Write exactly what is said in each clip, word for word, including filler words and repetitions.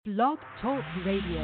Blog Talk Radio.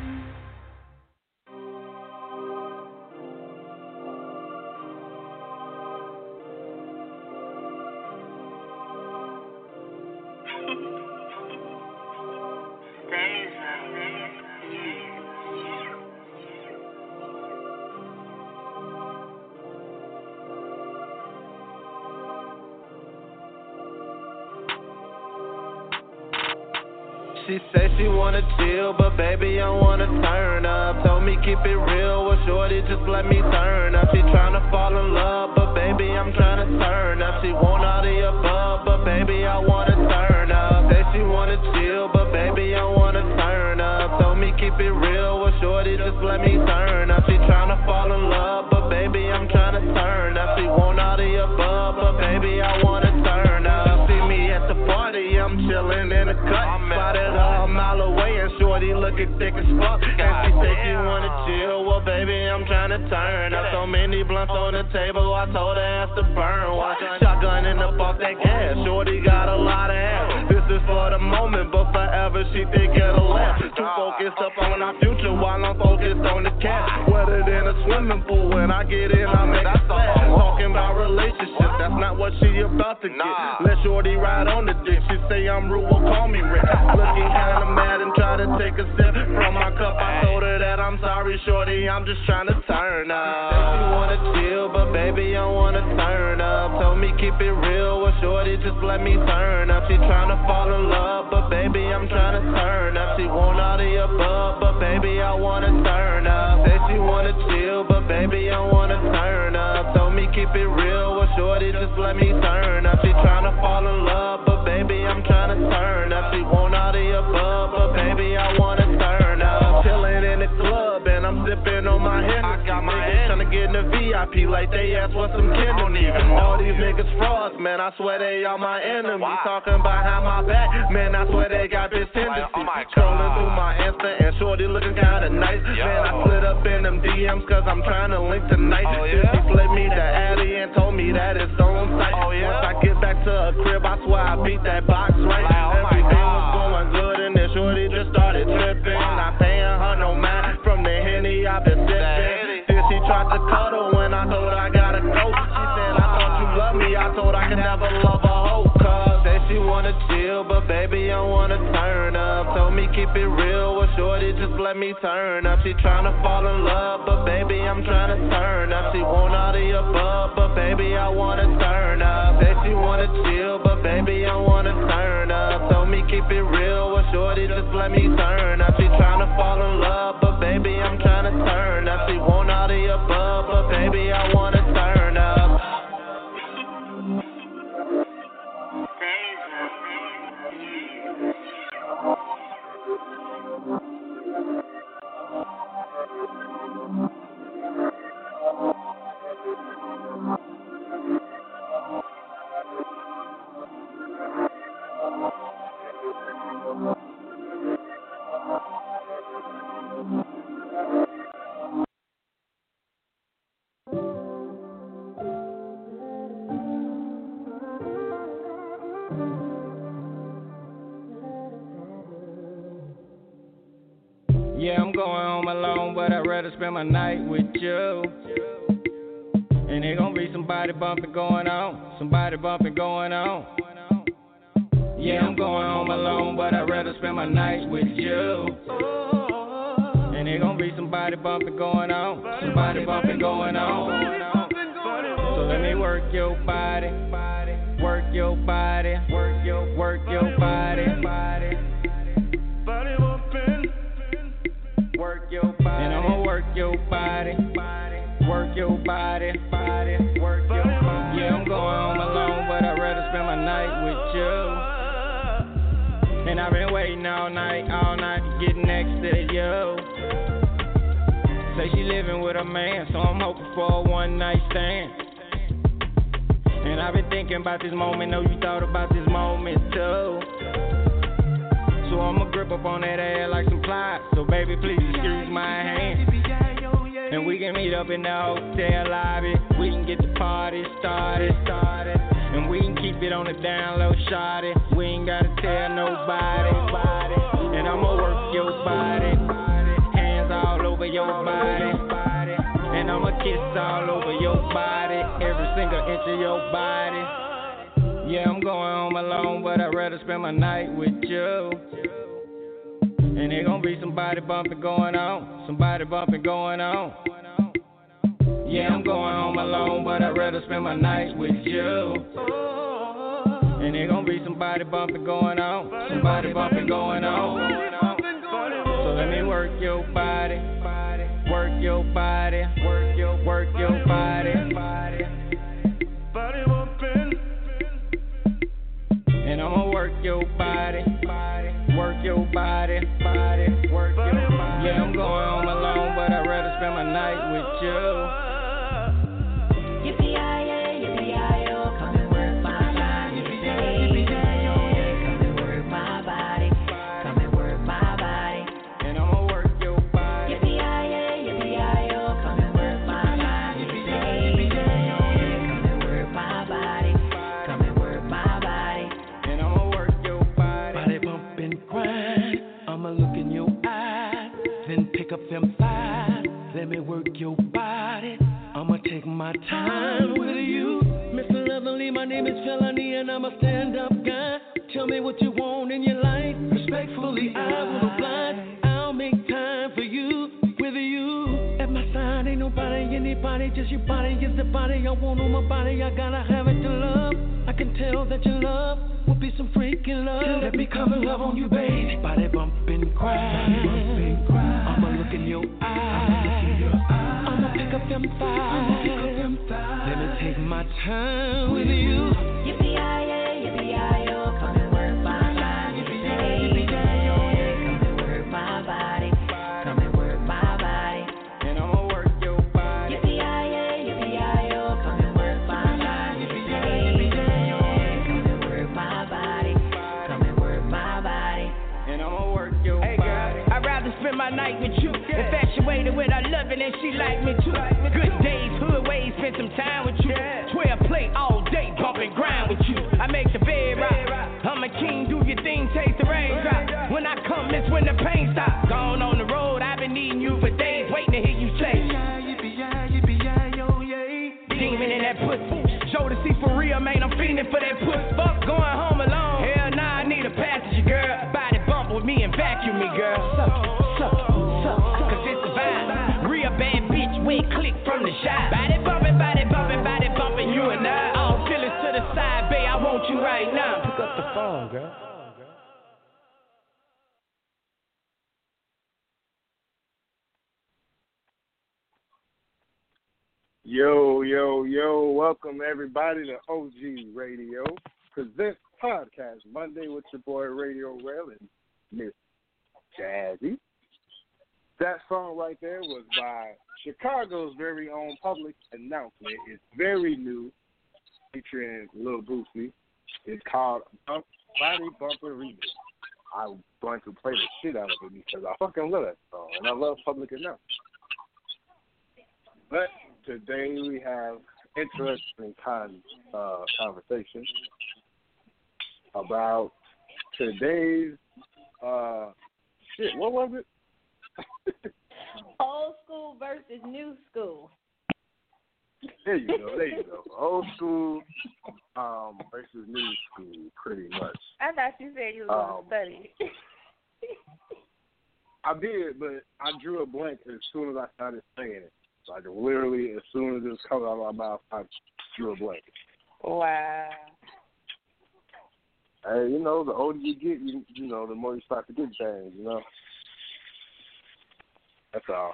She say she wanna chill, but baby, I wanna turn up. Told me keep it real, well shorty, just let me turn up. She tryna fall in love, but baby, I'm tryna turn up. She want all the above, but baby, I wanna turn up. Say she wanna chill, but baby, I wanna turn up. Told me keep it real, well shorty, just let me turn up. She tryna fall in love, but baby, I'm tryna turn up. She want all the above, but baby, I wanna turn up. See me at the party, I'm chillin' in the cut. Spotted a mile away and shorty looking thick as fuck. And she said she wanna chill, well baby, I'm tryna turn up. So many blunts on the table, I told her ass to burn one. Shotgunning up off that gas, shorty got a lot of ass. This is for the moment, but forever she think it'll last. Too focused up on our future while I'm focused on the cash. Wetter than a swimming pool, when I get in I make a splash. Talking about relationships, that's not what she about to get. Let shorty ride on the dick, she say I'm rude, well call me Rick. Looking kinda mad and try to take a sip from my cup. I told her that I'm sorry, shorty, I'm just trying to turn up. Say she wanna chill, but baby, I wanna turn up. Told me keep it real, well shorty, just let me turn up. She tryna fall in love, but baby, I'm tryna turn up. She want all the above, but baby, I wanna turn up. Say she wanna chill, but baby, I wanna turn up. Told me keep it real, well shorty, just let me turn up. She tryna fall in love, but baby, I'm tryna turn up. She want all the above, but baby, I wanna turn up. Chillin' in the club and I'm sippin' on my Hennessy. I got my niggas tryna get in the V I P like they ask what's some kin to me. All these niggas frauds, man, I swear they all my enemies. Talking behind my back, man, I swear they got bitch tendencies. Scrolling through my Insta and shorty looking kinda nice. Man, I slid up in them D Ms cause I'm tryna link tonight. She slid me the Addy and told me that it's on site. Once I get back to a crib, I swear I beat that box right. Everything was going good and then shorty just started tripping. Not paying her no mind from the Henny I've been sipping. Then she tried to cuddle when I told her I gotta go. She said I thought you loved me, I told her I could never love a hoe. Cause said she wanna chill, but baby I wanna turn up. Told me keep it real, well shorty just let me turn up. She tryna fall in love, but baby I'm tryna turn up. She want all the above, but baby I wanna turn up. Said she wanna chill, but baby I wanna turn up. Told me keep it real, well shorty just let me turn up. She tryna fall in love, but baby I'm tryna turn up. She want all the above, but baby I wanna turn up. Yeah, I'm going home alone, but I'd rather spend my night with you. And there gon' be somebody bumping going on, somebody bumping going on. Yeah, I'm going home alone, but I'd rather spend my night with you. And there gon' be somebody bumping going on, somebody bumping going on. So let me work your body, work your body, work your, work your body, body. Body bumping. Work your body, and I'ma work your body, work your body, body, work your body. Yeah, I'm going home alone, but I'd rather spend my night with you. And I've been waiting all night, all night to get next to you. Say she living with a man, so I'm hoping for a one night stand. And I've been thinking about this moment, know you thought about this moment too. So I'ma grip up on that ass like some pliers. So baby, please excuse my hand. And we can meet up in the hotel lobby. We can get the party started, started. And we can keep it on the down low, shawty. We ain't gotta tell nobody. And I'ma work your body, hands all over your body, and I'ma kiss all over your body, every single inch of your body. Yeah, I'm going home alone, but I'd rather spend my night with you. And there gon' be somebody bumping going on, somebody bumping going on. Yeah, I'm going home alone, but I'd rather spend my night with you. And there gon' be somebody bumping going on, somebody bumping going on. So let me work your body, work your body, work your, work your body. Body bumping. And I'ma work your body, work your body, body, work your body. Yeah, I'm going home alone, but I'd rather spend my night with you. Yippee-yi-yay, yippee-yi-yo, come and work my body today. Come and work my body, come and work my body. And I'ma work your body. Yippee-yi-yay, yippee-yi-yo, come and work my body today. Come and work my body, come and work my body. And I'ma work your body. Body bump and grind, I'ma look in your eyes, then pick up them thighs. Let me work your body. I'ma take my time with you. Mister Lovely, my name is Felony, and I'm a stand-up guy. Tell me what you want in your life. Respectfully, I will oblige. I'll make time for you, with you. At my side, ain't nobody, anybody, just your body is the body I want on my body. I gotta have it to love. I can tell that your love will be some freaking love. Let me come and love on you, babe. Body bump and cry. I'ma look in your eyes. Pick up them thighs. Let me take my time with you. Yippee-yi-yay, yippee-yi-yo, come and work my body today. Come and work my body, come and work my body. And I'ma work your body. Yippee-yi-yay, yippee-yi-yo, come and work my body today. Come and work my body, come and work my body. And I'ma work your hey, body. Girl, I'd rather spend my night with you. Infatuated with her loving and she like me too. Good days, hood ways, spend some time with you. twelve play all day, bump and grind with you. I make the bed rock. I'm a king, do your thing, taste the raindrop. When I come, it's when the pain stops. Gone on the road, I've been needing you for days, waiting to hear you say. Demon in that pussy. Show to see for real, man, I'm feeling for that pussy. Fuck going home alone. Hell nah, I need a passenger, girl. Body bump with me and vacuum me, girl. Suck, suck, suck, cause it's the vibe. Real bad bitch, we click from the shot. Body bumping, body bumping, body bumping, you and I. All feelings to the side, babe, I want you right now. Pick up the phone, girl. Yo, yo, yo, welcome everybody to O G Radio. Presents Podcast Monday with your boy Radio Rail and Miss Jazzy. That song right there was by Chicago's very own Public Announcement. It's very new, featuring Lil Boosie. It's called Bump, Body Bumper Remix. I'm going to play the shit out of it because I fucking love that song, and I love Public Announcement. But today we have interesting con, uh, conversation about today's uh, shit. What was it? Old school versus new school. There you go. There you go. Old school um, versus new school, pretty much. I thought you said you were um, going to study. I did, but I drew a blank as soon as I started saying it. Like literally, as soon as it comes out of my mouth, I drew a blank. Wow. Hey, you know, the older you get, you, you know, the more you start to get things, you know. That's all.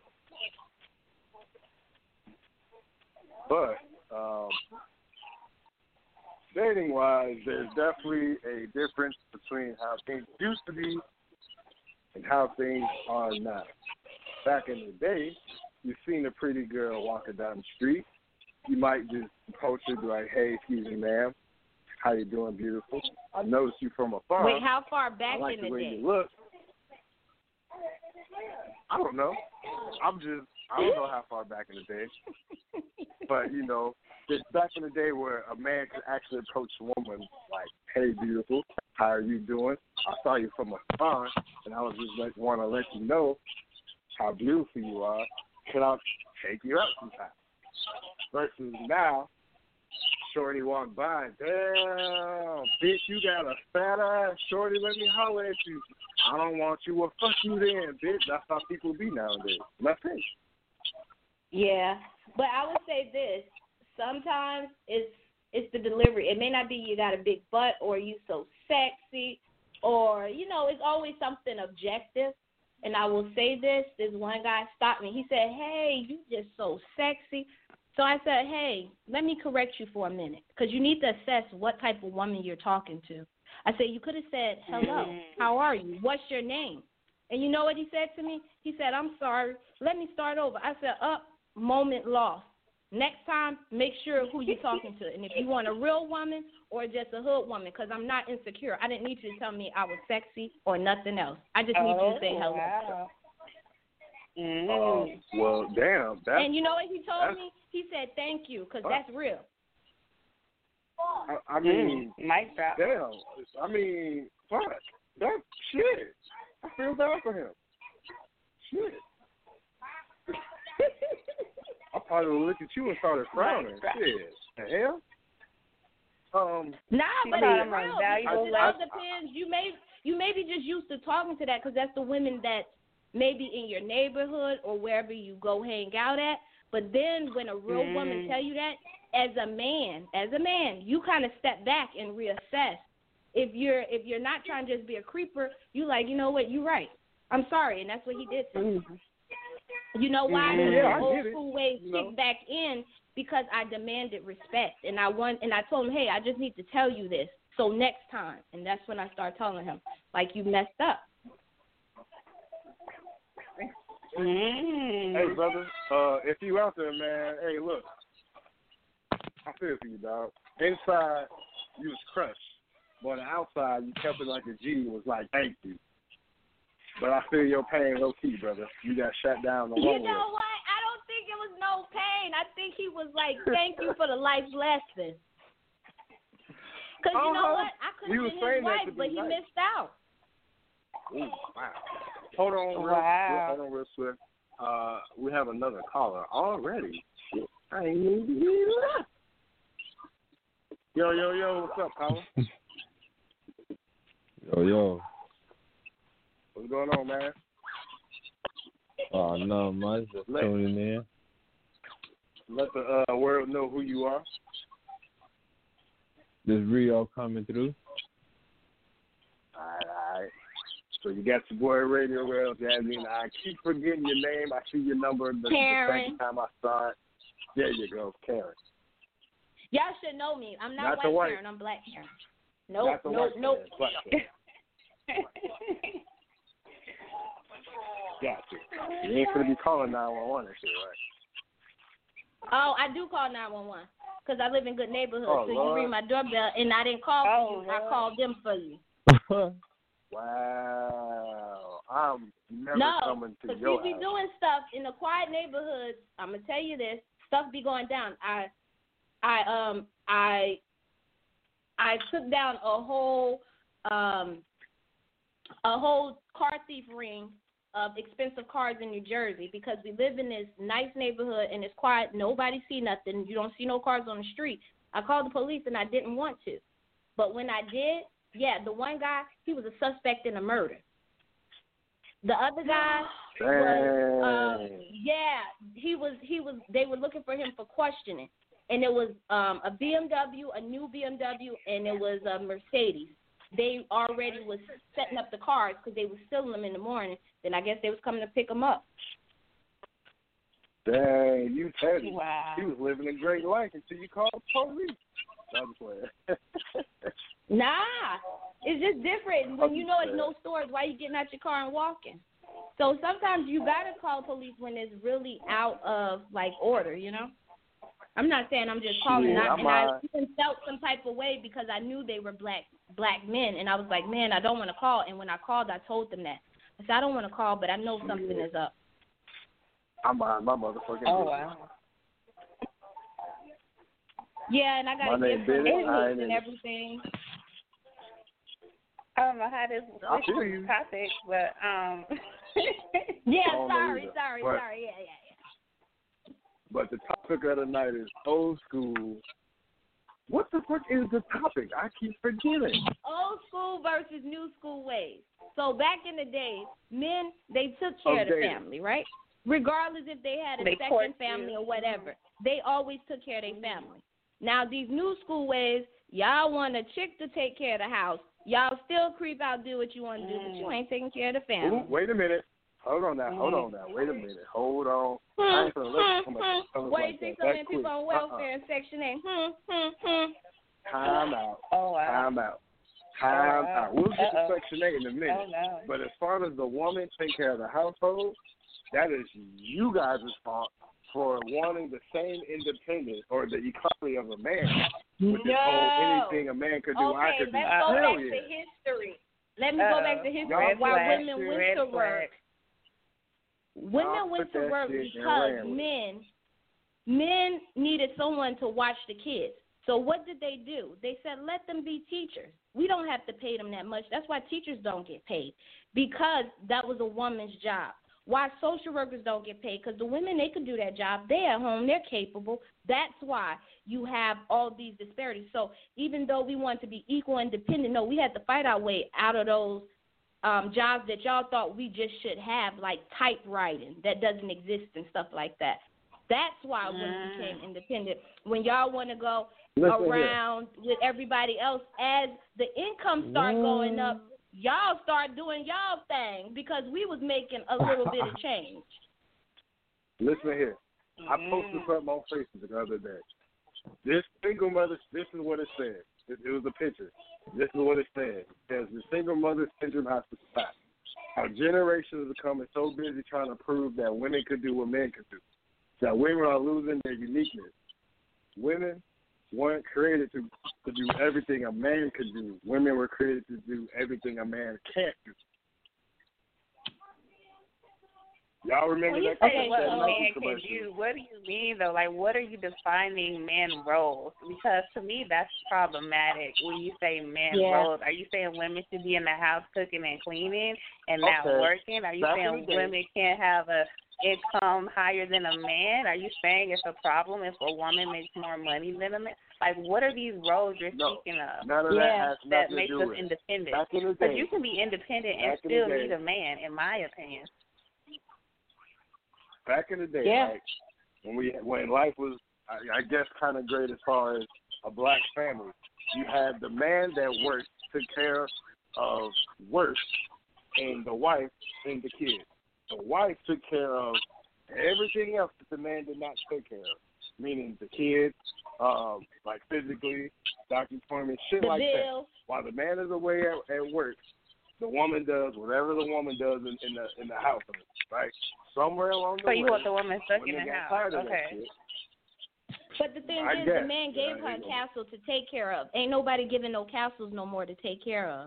But um, dating-wise, there's definitely a difference between how things used to be and how things are now. Back in the day, you've seen a pretty girl walking down the street. You might just approach her, be like, "Hey, excuse me, ma'am. How you doing, beautiful? I noticed you from afar. Wait, how far back I like in the the way day? you look." I don't know. I'm just, I don't know how far back in the day. But, you know, it's back in the day where a man could actually approach a woman like, "Hey, beautiful. How are you doing? I saw you from afar, and I was just like want to let you know how beautiful you are. Can I take you out sometime? Versus now, shorty walk by, damn, bitch, you got a fat ass, shorty, let me holler at you. I don't want you, well, fuck you then, bitch. That's how people be nowadays. That's it. Yeah, but I would say this. Sometimes it's it's the delivery. It may not be you got a big butt or you so sexy or, you know, it's always something objective. And I will say this. This one guy stopped me. He said, hey, you just so sexy. So I said, hey, let me correct you for a minute because you need to assess what type of woman you're talking to. I said, you could have said, hello, how are you? What's your name? And you know what he said to me? He said, I'm sorry. Let me start over. I said, up, moment lost. Next time, make sure who you're talking to. And if you want a real woman or just a hood woman, because I'm not insecure. I didn't need you to tell me I was sexy or nothing else. I just need oh, you to say hello. Wow. Mm. Uh, well, damn. That's, and you know what he told me? He said, thank you, because that's real. I, I mean, mm. Mic drop. Damn. I mean, fuck. That shit. I feel bad for him. Shit. I probably would look at you and started frowning. Shit. The hell? Um, nah, but it's it's real. Because it all depends. You may you may be just used to talking to that because that's the women that maybe in your neighborhood or wherever you go hang out at. But then when a real mm. woman tell you that, as a man, as a man, you kind of step back and reassess. If you're if you're not trying to just be a creeper, you like, you know what, you're right. I'm sorry, and that's what he did to me. Mm. You know why? Mm, yeah, the old school ways you kicked know. back in because I demanded respect, and I want, and I told him, hey, I just need to tell you this. So next time, and that's when I started telling him, like, you messed up. Mm. Hey, brother, uh, if you out there, man, hey, look, I feel for you, dog. Inside, you was crushed, but on the outside, you kept it like a G was like, thank you. But I feel your pain low key, brother. You got shut down the You wrong know way. what? I don't think it was no pain. I think he was like, thank you for the life lesson. Because you know Uh-huh. what? I could He have was been saying his that wife, to be but he nice. missed out. Ooh, wow. Hold on, real, Wow. hold on real swift. Uh, we have another caller already. Shit, I ain't even get up. Yo, yo, yo, what's up, caller? Yo, yo. What's going on, man? Oh, no, man. Just Let- tuning in. Let the uh, world know who you are. This Rio coming through. All right, all right. So you got your boy Radio Rail, Jasmine. I keep forgetting your name. I see your number the, the Karen. second time I saw it. There you go, Karen. Y'all should know me. I'm not, Not the white white. Karen. I'm black Karen. Nope, Not the nope, white nope. Karen, black Karen. Gotcha. You ain't gonna be calling nine one one and shit, right? Oh, I do call nine one one because I live in good neighborhood. Oh, so Lord. you ring my doorbell, and I didn't call Oh, for you. I Lord. called them for you. Wow. I'm never No, coming to because your we be house. doing stuff in the quiet neighborhoods. I'm gonna tell you this: stuff be going down. I, I, um, I, I took down a whole, um, a whole car thief ring of expensive cars in New Jersey because we live in this nice neighborhood and it's quiet. Nobody see nothing. You don't see no cars on the street. I called the police and I didn't want to, but when I did, yeah, the one guy, he was a suspect in a murder. The other guy was, um, yeah, he was, he was, they were looking for him for questioning. And it was um, a B M W, a new B M W, and it was a Mercedes. They already was setting up the cars because they were stealing them in the morning. Then I guess they was coming to pick them up. Dang, you tell me. Wow. He was living a great life until you called the police. I'm just playing. Nah, it's just different. When you know it's no stores, why you getting out your car and walking? So sometimes you got to call police when it's really out of, like, order, you know? I'm not saying I'm just calling. Yeah, I, I'm and I uh, even felt some type of way because I knew they were black black men. And I was like, man, I don't want to call. And when I called, I told them that. I said, I don't want to call, but I know something Yeah. is up. I'm behind my motherfucking Oh, business. wow. Yeah, and I got My to name give them Billy. I tickets ain't and in- everything. I don't know how this I switched feel to you. the topic, but um. Yeah, don't know sorry, either, sorry, but- sorry. Yeah, yeah, yeah. But the topic of the night is old school. What the fuck is the topic? I keep forgetting. Old school versus new school ways. So back in the day, men, they took care of the Okay. family, right? Regardless if they had a They court second family you. or whatever. They always took care of their family. Now, these new school ways, y'all want a chick to take care of the house. Y'all still creep out, do what you want to do, but you ain't taking care of the family. Ooh, wait a minute. Hold on now. Hold on now. Wait a minute. Hold on. I ain't gonna let you come up with something Why you like think that. so That many quick. people on welfare and Section eight? Hmm, hmm, hmm. Time out. Oh wow. Time out. Time Oh, wow. out. We'll get to Uh-oh. Section eight in a minute. Oh no. But as far as the woman take care of the household, that is you guys' fault for wanting the same independence or the equality of a man with this No. whole anything a man could do, I Okay, could do. let's go Hell back yeah. to history. Let me go back to history. Y'all Why red women flag, went red to work. flag. Women Y'all went put to that work shit and because ran with it. men men needed someone to watch the kids. So what did they do? They said, let them be teachers. We don't have to pay them that much. That's why teachers don't get paid, because that was a woman's job. Why social workers don't get paid? Because the women, they could do that job. They're at home. They're capable. That's why you have all these disparities. So even though we want to be equal and independent, no, we had to fight our way out of those um, jobs that y'all thought we just should have, like typewriting that doesn't exist and stuff like that. That's why Mm. women became independent. When y'all want to go Listen around with everybody else, as the income start going up, y'all start doing y'all thing because we was making a little bit of change. Listen here. I Mm. posted something on Facebook the other day. This single mother, this is what it said. It, it was a picture. This is what it said. It says, the single mother syndrome has to stop. Our generation is becoming so busy trying to prove that women could do what men could do, that women are losing their uniqueness. Women weren't created to, to do everything a man could do. Women were created to do everything a man can't do. Y'all remember When you that, say that, what that a Nike man can commercial? do, what do you mean though? Like, what are you defining man roles? Because to me, that's problematic. When you say man Yeah. roles, are you saying women should be in the house cooking and cleaning and not Okay. working? Are you Back in saying the day- women can't have a income higher than a man? Are you saying it's a problem if a woman makes more money than a man? Like, what are these roles you're No, speaking of none of Yeah, that has that nothing to makes do us with it. independent? Back in the Because day, you can be independent and Back in the still day- need a man, in my opinion. back in the day, Yeah. like when we when life was, I, I guess, kind of great as far as a black family, you had the man that worked, took care of work, and the wife and the kids. The wife took care of everything else that the man did not take care of, meaning the kids, um, like physically, doctor's appointments, shit The like bill. that. While the man is away at, at work, the woman does whatever the woman does in, in the in the house, right? Somewhere along the So way, you want the woman stuck in women the got house. tired of that Okay. shit. But the thing I is, guess. the man gave Yeah, her a you know. castle to take care of. Ain't nobody giving no castles no more to take care of.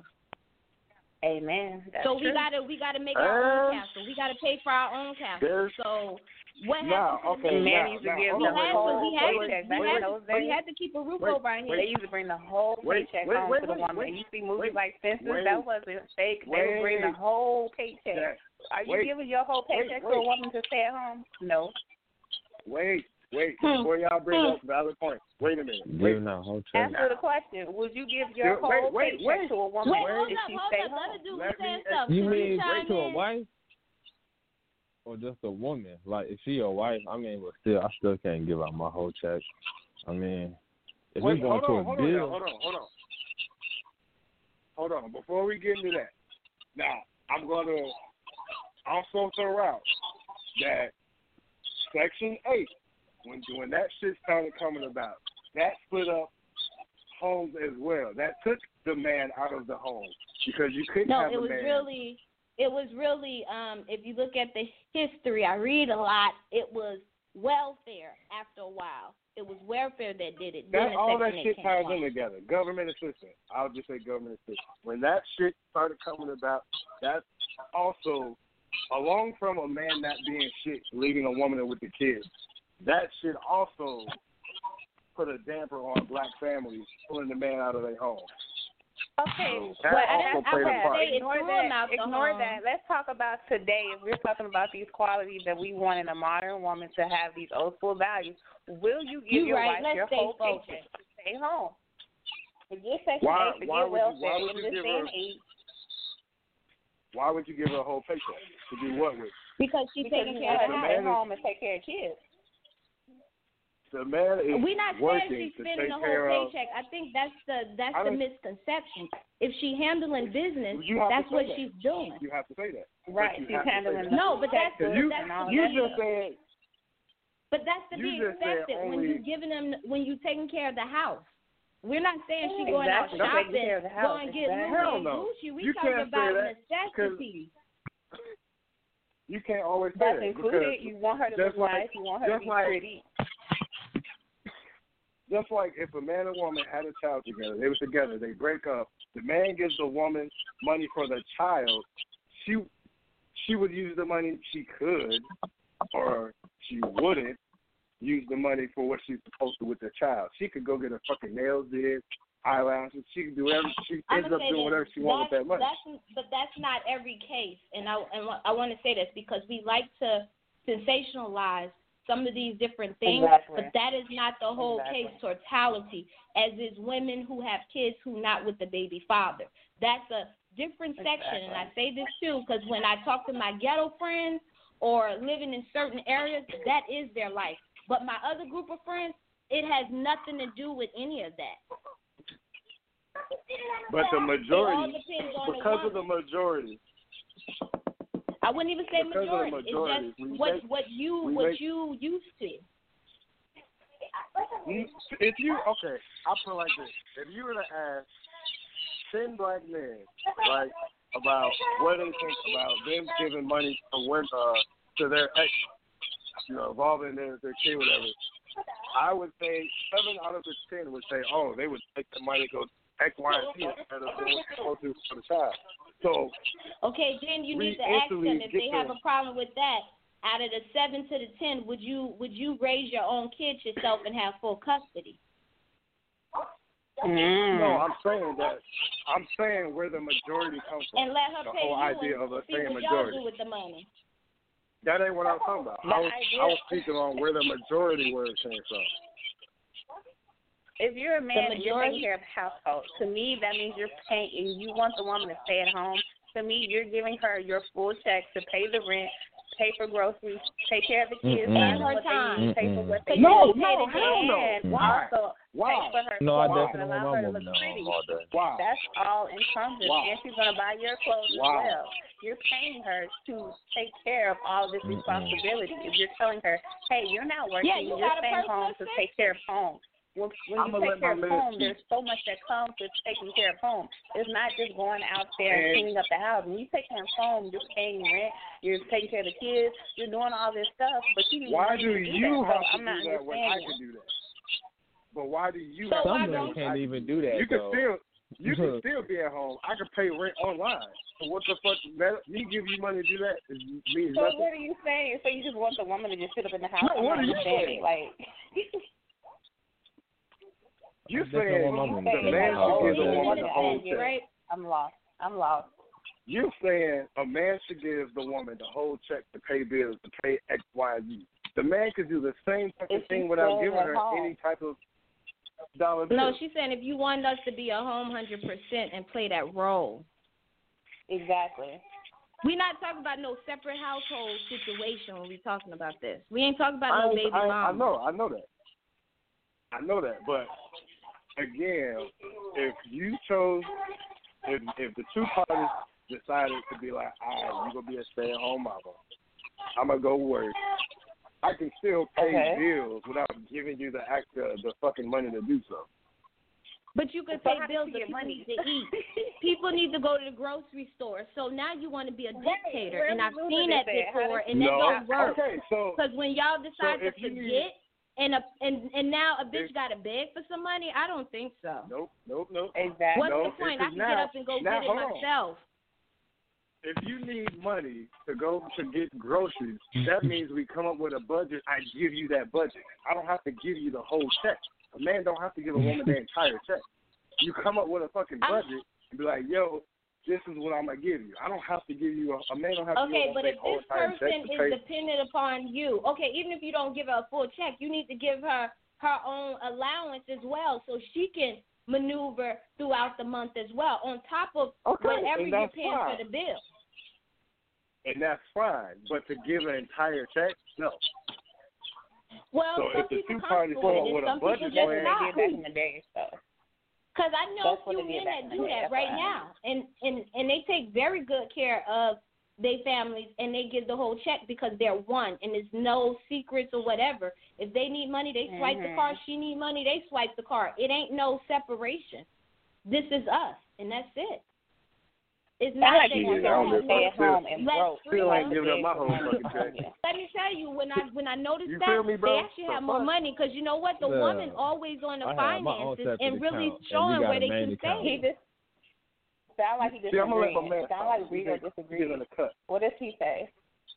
Amen. That's so we true. gotta we gotta make our own Uh, castle. We gotta pay for our own castle. there's- So what Now, happened to okay, the Man now, used to now, give hold He the on, had wait, to, whole he had to, paycheck he back had in to, those he days. had to keep a roof Wait, over our wait. head. They used to bring the whole Wait, paycheck wait, home wait, to the wait, woman. wait, And you see movies wait, like Fences, wait, that wasn't fake. They would bring the wait. whole paycheck. That- Are you wait, giving your whole wait, paycheck to wait. a woman to stay at home? No. Wait, wait, Hmm. before y'all bring Hmm. up valid point. Wait a minute. Wait. Giving that whole check. Answer the question. Would you give your Wait, whole wait, paycheck wait. to a woman Wait, hold if up, she hold stay up. Let home? her do Let what me saying ex- stuff. You Can mean chime to a in? wife? Or just a woman? Like, if she a wife, I mean, but still, I still can't give out my whole check. I mean, if Wait, you going hold to on, a hold on, now, bill, hold on, hold on. Hold on, before we get into that, now, I'm going to also throw out that Section eight, when, when that shit started coming about, that split up homes as well. That took the man out of the home because you couldn't No, have it a was man. really, it was really. Um, if you look at the history, I read a lot. It was welfare. After a while, it was welfare that did it. Then That, the all that Section eight shit came ties along. in together. Government assistance. I'll just say government assistance. When that shit started coming about, that's also, along from a man not being shit, leaving a woman with the kids, that shit also put a damper on black families, pulling the man out of their home. Okay, So that but also I, plays a I, part. I, ignore that. the Ignore home. that. Let's talk about today. If we're talking about these qualities that we want in a modern woman to have, these old school values, will you give You your right. wife Let's your stay whole focused. paycheck to stay home? If you're Section Why- eight, why forget would you- why welfare would in you this give day her- and age. Why would you give her a whole paycheck to do what with? Because she's Because taking you care want of her the to stay house. man is- home and take care of kids. The man is We're not saying working she's to spending take the whole care of. paycheck. I think that's the that's I the don't- misconception. If she handling business, You have to that's say what that. she's doing. You have to say that. Right, you she's have to say handling that. the No, but that's checkbook You, and all you that just stuff. said But that's to You be just said expected when only- you giving them when you taking care of the house. We're not saying she going Exactly. out Taking shopping, care of the house. going get Exactly. Louis Hell and no. Gucci. We You talking can't say about that, 'cause- necessities. you can't always say That's that included. because You want her to just look like- nice. You want her to just be like- pretty. just like if a man and woman had a child together, they were together, they break up, the man gives the woman money for the child, she she would use the money she could, or she wouldn't use the money for what she's supposed to with the child. She could go get her fucking nails did, eyelashes, she can do whatever, she I'm ends gonna up say doing this. whatever she wants with that money. That's, but that's not every case, and I and I want to say this because we like to sensationalize some of these different things, Exactly. but that is not the whole Exactly. case totality, as is women who have kids who not with the baby father. That's a different section, and I say this too because when I talk to my ghetto friends or living in certain areas, that is their life. But my other group of friends, it has nothing to do with any of that. But the It all majority, depends on the because of woman. the majority, I wouldn't even say because of the majority. majority, It's we just what make- what you we what make- you used to. if you, okay, I'll put it like this. If you were to ask ten black men, right, about what they think about them giving money to women, uh, to their ex, you know, involving their, their kid, whatever, I would say seven out of the ten would say, oh, they would take the money, go X, Y, and Z instead of doing what they're supposed to for the child. So, Okay, then you we need to ask them instantly if get they have them. a problem with that. Out of the seven to the ten, would you would you raise your own kids yourself and have full custody? Mm. No, I'm saying that, I'm saying where the majority comes from. And let her the pay whole you idea and of a see saying what y'all majority. do with the money. That ain't what I was talking about. The I was, idea- I was speaking on where the majority word came from. If you're a man and you're majority- taking care of the household, to me that means you're paying. And you want the woman to stay at home. To me, you're giving her your full check to pay the rent, pay for groceries, take care of the kids, Mm-mm. buy them Her what time. they need, pay for what they No, need, no, hell no. and Why? also Why? pay for her No, I clothes and definitely allow want my her to woman look at pretty. home all day. Why? That's all encompassed, Wow. and she's gonna buy your clothes Wow. as well. You're paying her to take care of all this Mm-mm. responsibility. If you're telling her, hey, you're not working, Yeah, you you're got a staying personal home to take care of home. When, when I'ma you let take care of my man home, speak. there's so much that comes with taking care of home. It's not just going out there and And- cleaning up the house. When you take care of home, you're paying rent, you're taking care of the kids, you're doing all this stuff, but you need Why money do to do you that. have So to I'm not do that when I understanding. can do that? But why do you So have why to Some do that men don't- when I can't can even do do that. You can though. still, you can still be at home. I can pay rent online. So what the fuck? That, me give you money to do that is means So nothing. what are you saying? So you just want the woman to just sit up in the house? No, I'm what not are you understanding. saying? Like, You're That's not saying what my woman the does. man Oh, should give the yeah. woman the whole Yeah. check. Right? I'm lost. I'm lost. You're saying a man should give the woman the whole check to pay bills, to pay X, Y, Z. The man could do the same fucking If she's thing without staying giving at her home. any type of dollar bill. No, she's saying if you want us to be a home hundred percent and play that role. Exactly. We're not talking about no separate household situation when we're talking about this. We ain't talking about I, no baby I, mom. I know, I know that. I know that, but again, if you chose, if if the two parties decided to be like, all right, you're gonna be a stay-at-home mama, I'm gonna go work. I can still pay Okay. bills without giving you the act, uh, the fucking money to do so. But you can So pay how does bills she that get people money? need to eat. People need to go to the grocery store. So now you want to be a dictator, Where and I've Lulu seen is that at? How before, does- and that no, don't work. okay, so Because when y'all decide if to you forget, need- and a and and now a bitch If- got to beg for some money, I don't think so. nope, nope, nope. Exactly. What's No, the point? I because can now- get up and go now, get it hold on. myself. If you need money to go to get groceries, that means we come up with a budget. I give you that budget. I don't have to give you the whole check. A man don't have to give a woman the entire check. You come up with a fucking I'm- budget, and be like, yo, this is what I'm gonna give you. I don't have to give you a, a man don't have to Okay, give but a if this person is pay. dependent upon you, okay, even if you don't give her a full check, you need to give her her own allowance as well, so she can maneuver throughout the month as well, on top of okay, whatever and you're that's paying fine. for the bill. And that's fine, but to give an entire check, no. Well, so some if the people two parties come come with with it, a some people budget just plan, not. Back in the day, so. Because I know That's a few what it is men back that in the do day, that right now, and, and and they take very good care of their families, and they give the whole check because they're one, and there's no secrets or whatever. If they need money, they swipe Mm-hmm. the card. She need money, they swipe the card. It ain't no separation. This is us, and that's it. It's not like that you you don't have stay at home money. and Let's broke. free Still ain't them. giving up my whole fucking check. Let me tell you, when I when I noticed You that, feel me, bro? they actually The have more fuck? money because you know what? The Yeah. woman always on the I have my own finances separate and really account, and we showing got where a they main can account. He save. just sound like he See, I'm gonna let disagrees. my man Sound talk. like agree or He's disagree. giving a cut. What does he say?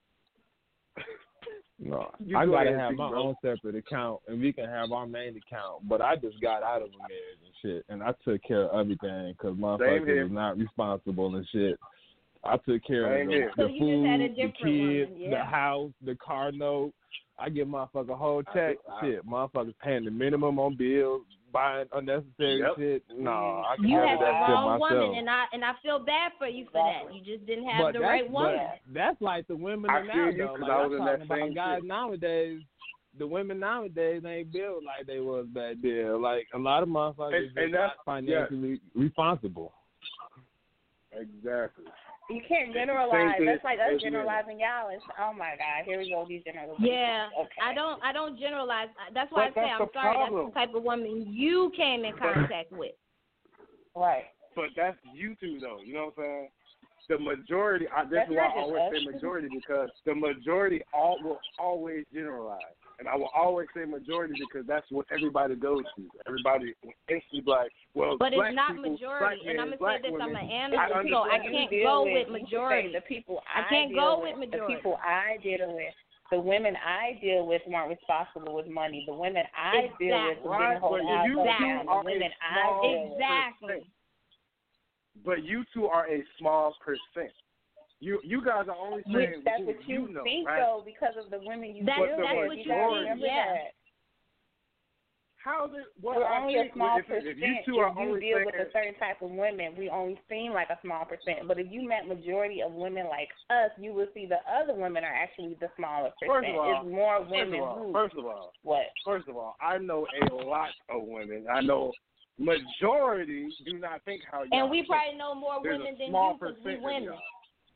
No, You I go gotta ahead, have T, my bro. own separate account, and we can have our main account. But I just got out of a marriage and shit, and I took care of everything because Same motherfuckers here. was not responsible and shit. I took care Same of the, here. the So you food, just had a the different kids, woman, yeah. the house, the car note. I give motherfuckers a whole I check. think I- Shit, motherfuckers paying the minimum on bills, buying unnecessary Yep. shit. No, I can You handle had the that shit wrong myself. woman, and I and I feel bad for you for that. You just didn't have But the that's, right woman. but that's like the women I of feel now, you, though. 'cause Like, I was I'm in talking that about same guys shit. nowadays. The women nowadays ain't built like they was back then. Like, a lot of motherfuckers And- is and not that's- financially responsible. Exactly. You can't Same generalize. thing That's like us as men. generalizing y'all. It's, oh my God, here we go, these generalizations. Yeah, Okay. I don't I don't generalize. That's why But I say that's I'm the sorry. problem. That's the type of woman you came in contact with. Right. But that's you two, though. You know what I'm saying? The majority, I, that's That's why not I just always us. say majority, because the majority all will always generalize. And I will always say majority because that's what everybody goes to. Everybody instantly be like, well, But black it's not people, majority. black And men, I'm gonna black say this: I'm women, an I analyst, so I understand. can't You go deal with you can say majority. The people I I, can't deal go with, with the majority. people I deal with, the women I deal with weren't responsible with money. The women I deal with Exactly. didn't hold Right, our but you down. two The are a women I small deal with. Exactly. But you two are a small percent. You you guys are only saying That's who what you, know, think, right? though, because of the women you That's- deal that's with. what You you gotta think, remember yeah. that. How is it? What We're I only think a small if, percent. if you two are if you only deal saying, with a certain type of women, we only seem like a small percent. But if you met majority of women like us, you will see the other women are actually the smaller percent. First of all, it's more first women of all, who. first of all, What? First of all, I know a lot of women. I know majority do not think how you. And we probably know more There's women a than small you because we percent of women. y'all.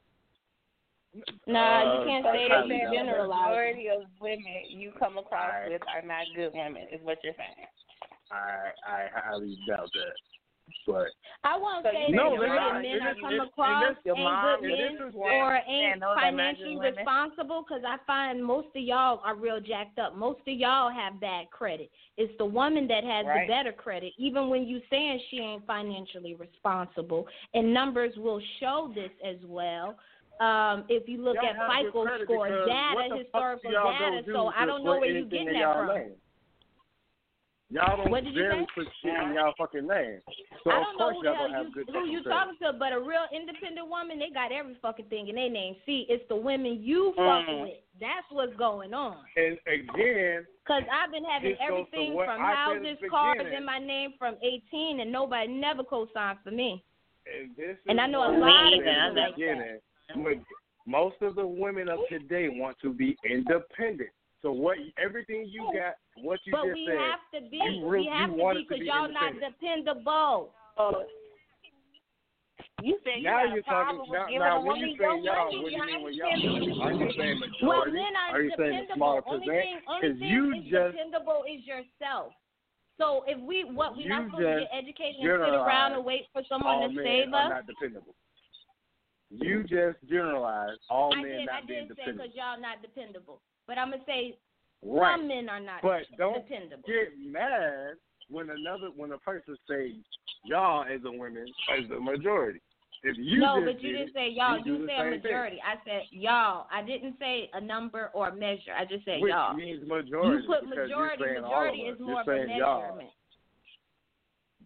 Nah, Uh, you can't that's say highly that. You doubtful. generalize. Majority of women you come across Alright. with are not good women, is what you're saying. I I highly doubt that. But I won't So say you that No, think they're majority not. of men And I this- come and- and across this- your ain't mom good and men this is why- or Yeah, ain't those are not financially good women. responsible, because I find most of y'all are real jacked up. Most of y'all have bad credit. It's the woman that has Right. the better credit, even when you saying she ain't financially responsible. And numbers will show this as well. Um, if you look y'all at have good FICO credit score because data, what the historical fuck do y'all data, go do so I to don't know put where you anything getting in that y'all from. name? Y'all don't What did you barely say? put shit in y'all fucking name. So I of don't know course who the y'all hell gonna have you, good who fucking you credit. talking to, but a real independent woman, they got every fucking thing in their name. See, it's the women you Mm. fuck with. That's what's going on. And again, Because I've been having This goes to everything what from I said houses, at the cars beginning. in my name from eighteen, and nobody never co-signed for me. and this And is I know a what lot I of said people at the like that. beginning. With- Most of the women of today want to be independent. So what everything you got, what you But just we said, have to be. you really- we have you to want be it to because be y'all not independent. dependable. Oh. You said you now got you're a problem talking. with Now, giving now a when woman you your say y'all, money, what do you how mean you with feel? y'all? Are you saying Well, majority? men are Are you saying a dependable. smaller Only percent? thing, only Because thing you is just dependable is yourself. So if we what we You not supposed to just get educated and sit around generalized and wait for someone all to men save are us? not dependable. You just generalized all I men did. I not being did say dependable. because y'all not dependable. But I'm gonna say Right. some men are not But don't dependable. get mad when another when a person say y'all as a women as the majority. If you no, just but you did didn't it, say y'all. you do You the said same a thing. majority. I said y'all. I didn't say a number or a measure. I just said Which y'all. means majority. You put because majority. You're saying Majority all of is us. more You're of a saying y'all. measurement.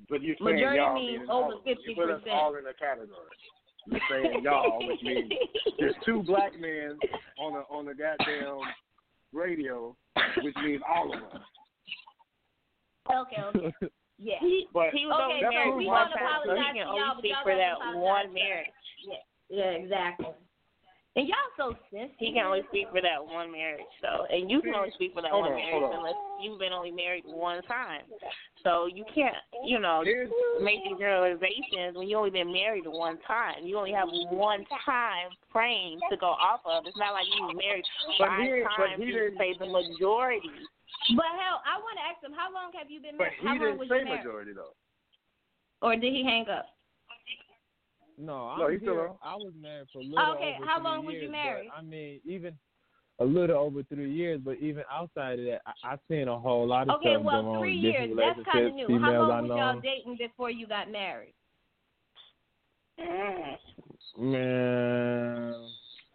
But you're saying Majority y'all means meaning over all, fifty you put us percent. all in a category. You're saying y'all, which means there's two black men on a on the goddamn radio, which means all of us. Okay, okay. Yeah. He, But he was okay, only married so we one gonna time, so apologize he can to only y'all, but speak y'all for gotta that apologize one to marriage. Yeah, yeah, exactly. And y'all so sensitive. He can only speak for that one marriage, so and you can only speak for that Hold one on, marriage hold on. unless you've been only married one time. So you can't, you know, Here's- make these generalizations when you only been married one time. You only have one time frame to go off of. It's not like you were married But five he- but times. he You didn't- say the majority. But hell, I want to ask him, how long have you been But married? he How long didn't was say you married? majority though. Or did he hang up? No, No, I'm he's still here. on. I was married for a little Okay, over how three long was years, you married? But, I mean, even a little over three years, but even outside of that, I, I've seen a whole lot of Okay, stuff well, going on. three Different years. That's kind of relationships, new. How females long I was know. y'all dating before you got married? Man,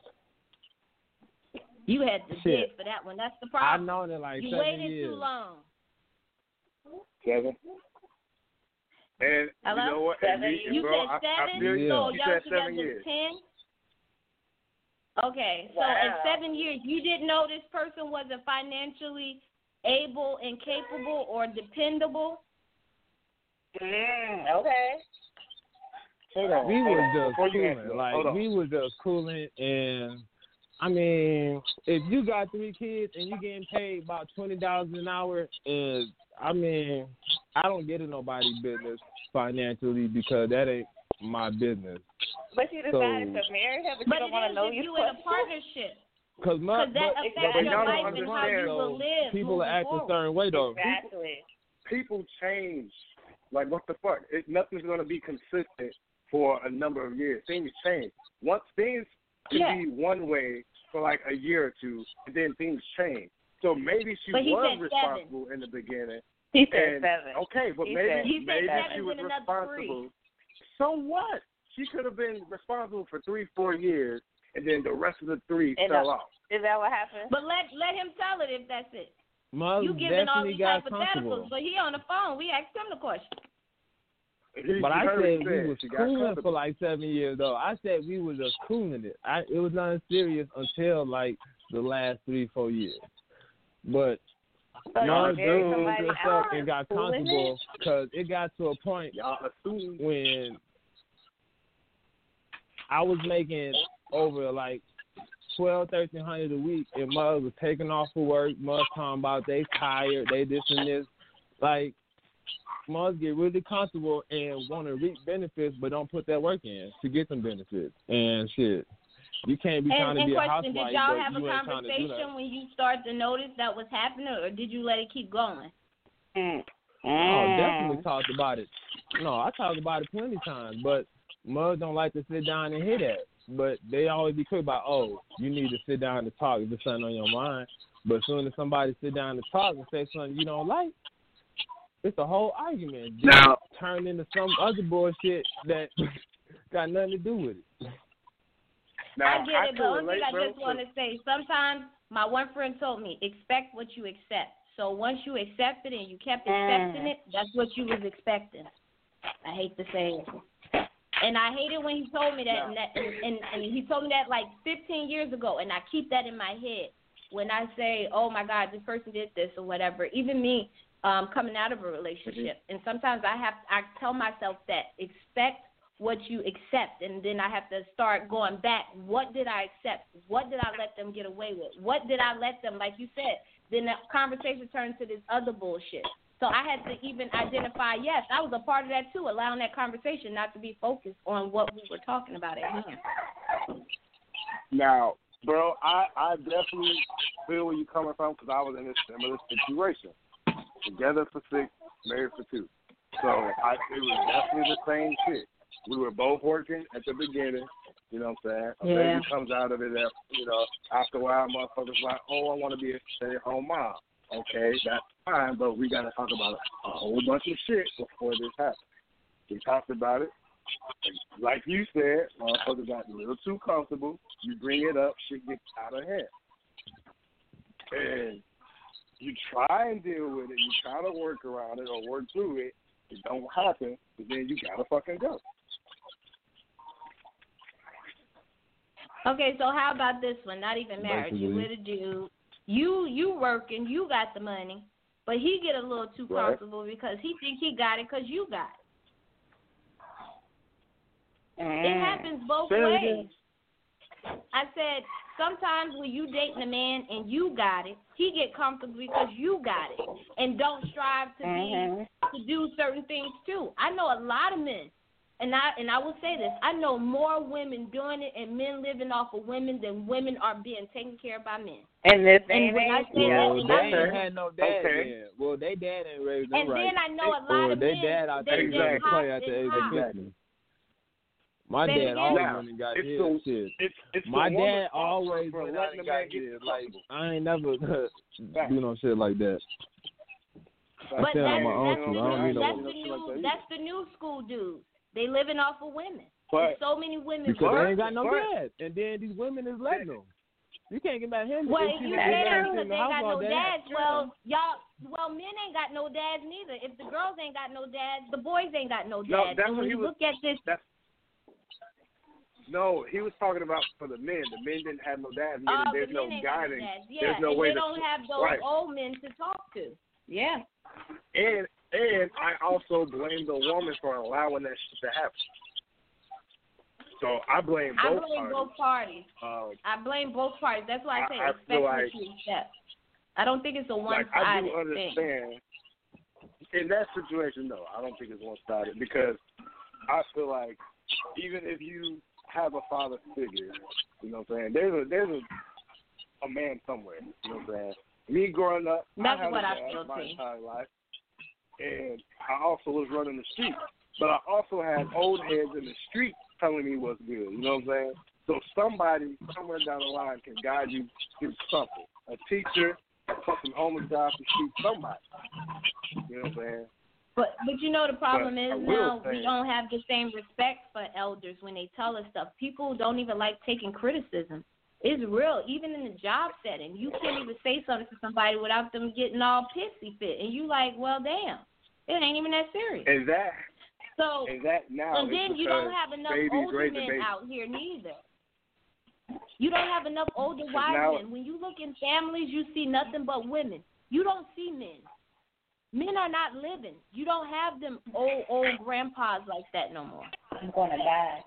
You had to Shit. dig for that one. That's the I problem. known it like you seven waited years. too long. Seven. And Hello? you know what? Seven And me, years. You bro, said I, seven? I feel you. So You y'all said together seven years. ten? Okay, so Wow. in seven years, you didn't know this person wasn't financially able and capable or dependable? Mm, okay. Hold on. We hold was on. just Before you answer, cooling. hold Like, on. we was just cooling. And, I mean, if you got three kids and you getting paid about twenty dollars an hour, and, I mean, I don't get in nobody's business financially because that ain't my business. But you decided So- to marry him, but, But you don't it want to is know if your you in a question. partnership. Cause my, Because that but, affects but your y'all life don't and how you understand, will live people moving are acting a forward. certain way, though. Exactly. People change. Like, what the fuck? It, nothing's going to be consistent for a number of years. Things change. Once things can Yeah. be one way for like a year or two, and then things change. So maybe she But he was said responsible in the beginning. He said and, seven. Okay, but He maybe said- He said maybe seven's she was in another three. responsible. So what? She could have been responsible for three, four years, and then the rest of the three And, fell uh, off. Is that what happened? But let let him tell it if that's it. Mother You giving all definitely these got hypotheticals, comfortable. but he on the phone. We asked him the question. He- But you I heard what said he we was She got cooling comfortable. for like seven years, though. I said we was just cooling it. I, it was not serious until like the last three, four years. But So you Mom married grew somebody herself else and got fooling comfortable it? because it got to a point Y'all assume. when I was making over like twelve, thirteen hundred a week, and mother was taking off for work. Mother talking about they tired, they this and this. Like, mothers get really comfortable and want to reap benefits, but don't put that work in to get them benefits. And shit, you can't be trying And, to and be a question, housewife, did y'all but have you a ain't trying to do that. conversation when you started to notice that was happening, or did you let it keep going? Mm. Oh, definitely talked about it. No, I talked about it plenty of times, but mothers don't like to sit down and hear that. But they always be quick about, oh, you need to sit down and talk if there's something on your mind. But as soon as somebody sit down and talk and say something you don't like, it's a whole argument. Just Now- turn into some other bullshit that got nothing to do with it. Now, I get it, can but one relate, thing I bro, just want to say, sometimes my one friend told me, expect what you accept. So once you accept it and you kept accepting it, that's what you was expecting. I hate to say it. And I hate it when he told me that, and, that and, and, and he told me that like fifteen years ago, and I keep that in my head when I say, oh, my God, this person did this or whatever. Even me um, coming out of a relationship. And sometimes I have I tell myself that expect what you accept, and then I have to start going back. What did I accept? What did I let them get away with? What did I let them, like you said, then the conversation turned to this other bullshit. So I had to even identify, yes, I was a part of that too, allowing that conversation not to be focused on what we were talking about at hand. Now, bro, I, I definitely feel where you're coming from because I was in a similar situation. Together for six, married for two. So I, it was definitely the same shit. We were both working at the beginning. You know what I'm saying? A Yeah. baby comes out of it, that, you know, after a while, motherfuckers like, oh, I want to be a stay-at-home mom. Okay, that's fine, but we got to talk about a whole bunch of shit before this happens. We talked about it. And like you said, motherfuckers got a little too comfortable. You bring it up, shit gets out of hand. And you try and deal with it. You try to work around it or work through it, it don't happen, then you gotta fucking go. Okay, so how about this one? Not even marriage. You with a dude. You you working. You got the money, but he get a little too Right. comfortable because he think he got it because you got it. Mm. It happens both Say it ways. again. I said sometimes when you dating a man and you got it, he get comfortable because you got it and don't strive to Mhm. be to do certain things too. I know a lot of men. And I and I will say this, I know more women doing it and men living off of women than women are being taken care of by men. In this day And and when I age, say yeah. that, Well, and they I ain't mean, had no dad Okay. then. Well, they dad ain't raised them and right. then I know a lot Or of they men, dad out they there just getting hot play at the and age hot. of fifty. My Say it dad again? always Now, went and got it's his the- shit. It's, it's My the woman's dad fault always for went out letting and the man got get his. Like comfortable. I ain't never Facts. do no shit like that. I But said that's, I'm my that's, uncle. the I don't new, need no that's woman. the shit like new that that's the new school dudes. They living off of women. But There's so many women Because But- they ain't got no but- dad, and then these women is letting them. You can't get mad at him. Well, if if she you done say been that sitting because in they the ain't house got all no day. dads, well, y'all, well, men ain't got no dads neither. If the girls ain't got no dads, the boys ain't got no dads. No, that's and what when he you was- look at this, that's no, he was talking about for the men. The men didn't have no dads. Meaning oh, there's the no men ain't got no guidance. dads. Yeah, There's no and way they to don't have those right. old men to talk to. Yeah. And and I also blame the woman for allowing that shit to happen. So I blame I both blame parties. both parties. Um, I blame both parties. That's why I say I- I expect feel what like- you accept. I don't think it's a like I one-sided do thing. understand. In that situation, no, I don't think it's one-sided because I feel like even if you have a father figure, you know what I'm saying, there's a there's a, a man somewhere. You know what I'm saying. Me growing up, That's I had what a I dad feel my too. entire life, and I also was running the street, but I also had old heads in the street telling me what's good. You know what I'm saying? So somebody somewhere down the line can guide you through something. A teacher, a fucking homeless guy off the street, somebody. You know what I'm saying? But but you know the problem But I is will now we say- don't have the same respect for elders when they tell us stuff. People don't even like taking criticism. It's real. Even in the job setting, you can't even say something to somebody without them getting all pissy fit. And you like, well, damn, it ain't even that serious. And that So and that now and is then you because don't have enough babies older raising men babies. out here neither. You don't have enough older wise now- men. When you look in families, you see nothing but women. You don't see men. Men are not living. You don't have them old old grandpas like that no more. I'm gonna die.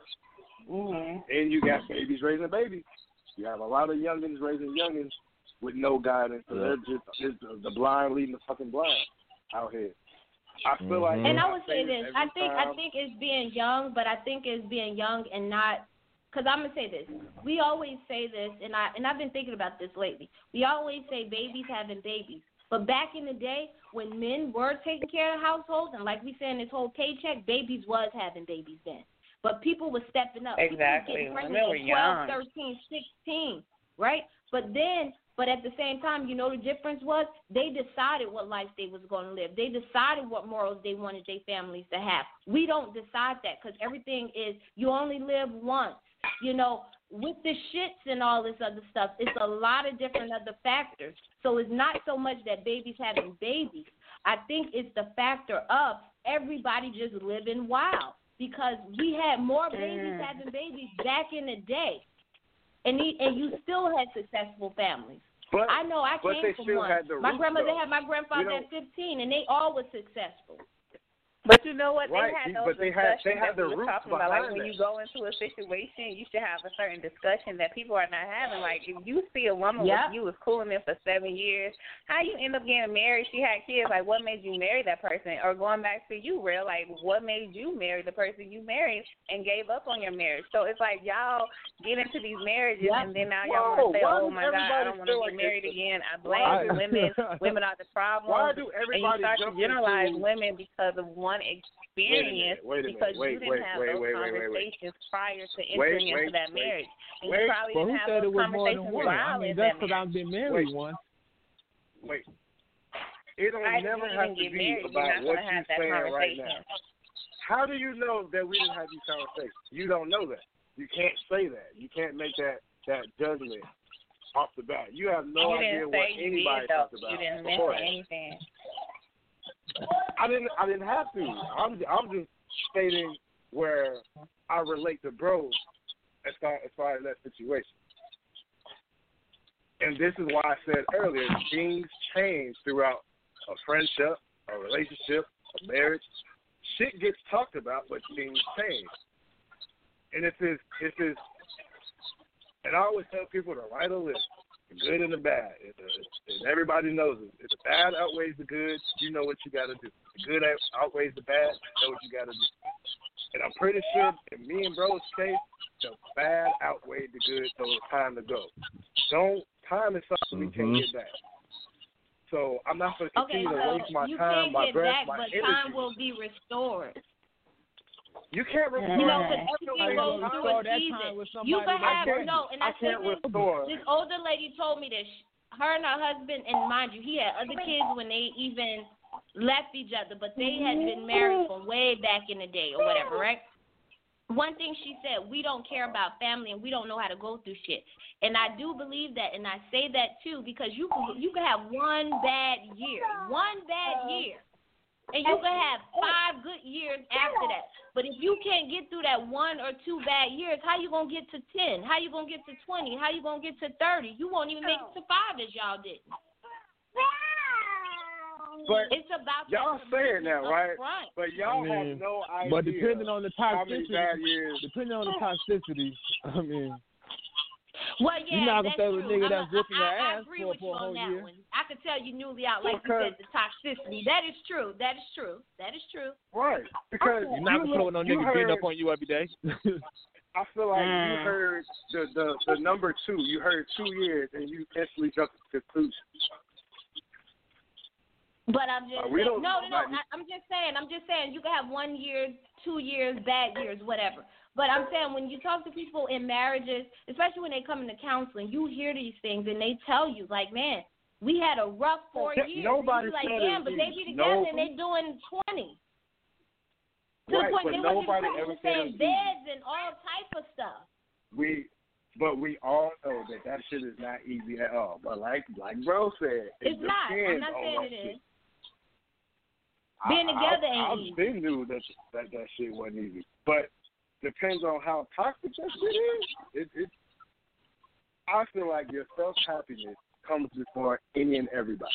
Mhm. And you got babies raising babies. You have a lot of youngins raising youngins with no guidance. So they're just it's the, the blind leading the fucking blind out here. I feel like, And I would say say this. every I think I time- think it's being young, but I think it's being young and not. Because I'm gonna say this. We always say this, and I and I've been thinking about this lately. We always say babies having babies, but back in the day when men were taking care of households, and like we said in this whole paycheck, babies was having babies then. But people were stepping up. Exactly. People was getting Women pregnant were at twelve, young. thirteen, sixteen, right? But then, but at the same time, you know the difference was they decided what life they was going to live. They decided what morals they wanted their families to have. We don't decide that because everything is you only live once. You know, with the shits and all this other stuff, it's a lot of different other factors. So it's not so much that babies having babies. I think it's the factor of everybody just living wild because we had more babies Mm. having babies back in the day. And he, and you still had successful families. But, I know I but came they from still one. had the My roots, grandmother though. had my grandfather We at fifteen, and they all were successful. But you know what? Right, They had but those they had- they discussions had that the we were roots talking about. Like behind when that. you go into a situation, you should have a certain discussion that people are not having. Like if you see a woman Yep. with you was cooling in for seven years, how you end up getting married? She had kids. Like what made you marry that person? Or going back to you, real like what made you marry the person you married and gave up on your marriage? So it's like y'all get into these marriages Yep. and then now y'all Whoa, want to say, why oh does my God, I everybody don't want to feel get like married it's a- again. I blame Why- women. Women are the problem. Why do And you everybody start jump to generalize into, women because of one experience wait a minute, because wait, you didn't wait, have wait, those wait, wait, wait, wait. conversations prior to entering Wait, into wait, that wait, marriage. And wait. you probably Well, didn't who have said those it was more than conversations one? I while mean, in that's that because marriage. I've been married Wait. once. Wait. It don't Right, never if you have didn't to get be married, you're about not what gonna you're have that saying right conversation. now. How do you know that we didn't have these conversations? You don't know that. You can't say that. You can't make that, that judgment off the bat. You have no you idea didn't what say you anybody did, though. talked about You didn't before mention that. anything. I didn't. I didn't have to. I'm. I'm just stating where I relate to bros as far as far as that situation. And this is why I said earlier, things change throughout a friendship, a relationship, a marriage. Shit gets talked about, but things change. And if it's, if it's, and I always tell people to write a list, the good and the bad. And, uh, and everybody knows it. If the bad outweighs the good, you know what you got to do. The good outweighs the bad, you know what you got to do. And I'm pretty sure in me and bro's case, the bad outweighed the good, so it's time to go. Don't, time is something mm-hmm. we can't get back. So I'm not going to continue okay, to so waste my you time, can't my get breath, back, my but energy. time will be restored. You can't restore. You know, because everything goes through a season. You can have no, and I, I can't this, restore. This older lady told me this. Her and her husband, and mind you, he had other kids when they even left each other, but they had been married from way back in the day or whatever, right? One thing she said, we don't care about family and we don't know how to go through shit. And I do believe that, and I say that too, because you can, you can have one bad year, one bad year, and you can have five good years after that. But if you can't get through that one or two bad years, how you going to get to ten? How you going to get to twenty? How you going to get to thirty? You won't even make it to five as y'all did. But it's about y'all say it now, right? Front. But y'all I mean, have no idea. But depending on the how many toxicity, bad years. depending on the toxicity, I mean, well, yeah, you're not gonna that's stay with a true. nigga I'm that's a, ripping I, your I ass agree for, with for you a whole on that year. one. I could tell you newly out, like because, you said, the toxicity. That is true. That is true. That is true. Right. Because you're not gonna throw no nigga beating up on you every day. I feel like mm. you heard the, the the number two. You heard two years, and you instantly jumped to conclusion. But I'm just uh, saying, no, no, no. I, I'm just saying. I'm just saying you can have one year, two years, bad years, whatever. But I'm saying when you talk to people in marriages, especially when they come into counseling, you hear these things and they tell you, like, man, we had a rough four yeah, years. Nobody and you like, said damn, it, but they be together no. and they doing twenty. To Right, the point but they nobody wasn't ever in the same said beds and all type of stuff. We, but we all know that that shit is not easy at all. But like like bro said, it it's not. I'm not saying it is. Being together I, I, ain't I've easy. been knew that, that that shit wasn't easy, but depends on how toxic that shit is. It, it, I feel like your self happiness comes before any and everybody.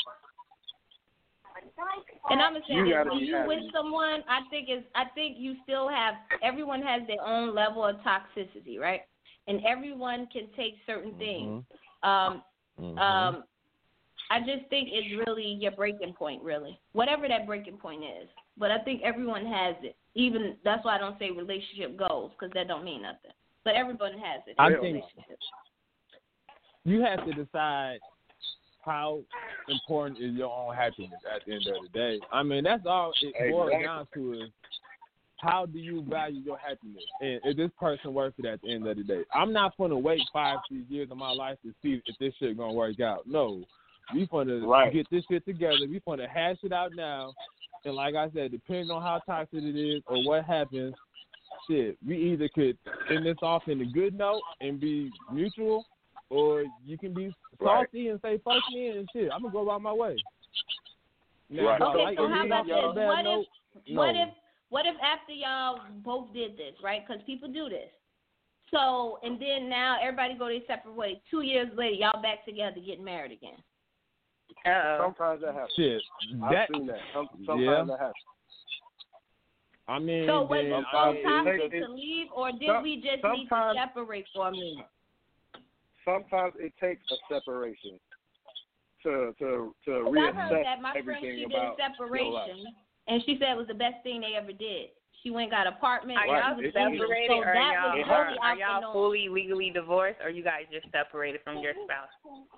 And I'm gonna say you this: gotta when be you happy. with someone, I think is I think you still have everyone has their own level of toxicity, right? And everyone can take certain mm-hmm. things. Um, mm-hmm. um, I just think it's really your breaking point, really, whatever that breaking point is. But I think everyone has it. Even that's why I don't say relationship goals, because that don't mean nothing. But everyone has it. I in think relationships. you have to decide how important is your own happiness at the end of the day. I mean, that's all it boils exactly. down to is how do you value your happiness? And is this person worth it at the end of the day? I'm not going to wait five, six years of my life to see if this shit going to work out. No. We going to right. get this shit together. We going to hash it out now. And like I said, depending on how toxic it is or what happens, shit, we either could end this off in a good note and be mutual, or you can be salty right. and say, fuck me and shit. I'm going to go about my way. Now, right. Okay, like so how about this? What note, if, no. what if, what if after y'all both did this, right? Because people do this. So, and then now everybody go their separate ways. Two years later, y'all back together getting married again. Uh-oh. Sometimes that happens. Shit. I've That, seen that. Some, sometimes yeah. that happens. I mean, so was then, it so I mean, toxic it, to leave, or did some, we just need to separate for a minute? Sometimes it takes a separation to to to I reassess heard that my friend, everything she did about a separation, and she said it was the best thing they ever did. She went and got an apartment. Are Right. y'all It- separated, so or that y'all, was are, really are out the y'all norm. fully legally divorced, or you guys just separated from your spouse?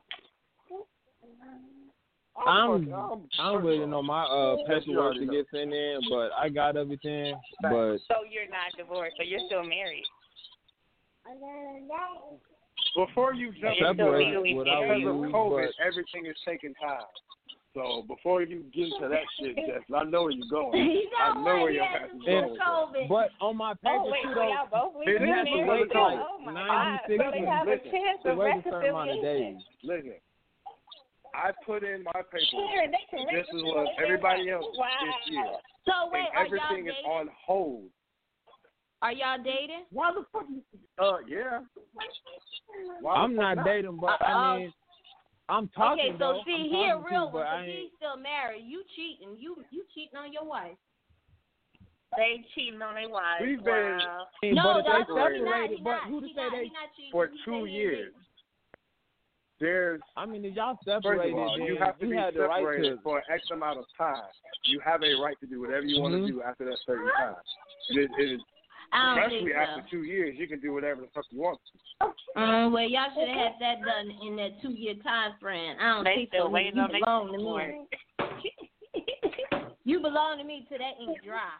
I'm I'm waiting on my uh paperwork to get sent in, but I got everything. But So you're not divorced, so you're still married. Before you jump into separated it, without because of you, COVID, but everything is taking time. So before you get into that shit, Jess, I know where you're going. You I know know what? where your He ass has is to going. do with that. COVID. but on my paper Oh, wait, too so though, y'all both It you is have to because wait of COVID. Oh, my ninety God. six So they have a Listen, chance to of wait a certain amount of days. reconciliation. Listen, I put in my papers. Karen, they can This make is you what say everybody that. else Wow. this year. So wait, And are y'all everything is dating? on hold. Are y'all dating? Why the fuck? Uh, yeah. Why I'm the fuck not dating, but I Uh-oh. mean, I'm talking. Okay, so though. see, I'm he a talking real to, but one, I but ain't. he's still married. You cheating. You you cheating on your wife. They cheating on their wives. We've been Wow. No, but if the they other one, he not, separated, he but not, who to he say not, they he not cheating. for He two said he ain't years. dating. There's I mean, if y'all first of separated, all, then you have to be had the right separated to. for an X amount of time. You have a right to do whatever you want Mhm. to do after that certain time. It, it is, I don't especially think after so. two years, you can do whatever the fuck you want to. Um, well, y'all should have had that done in that two-year time frame. I don't They think still so. waiting You on their belong to me. You belong to me till that ink dry.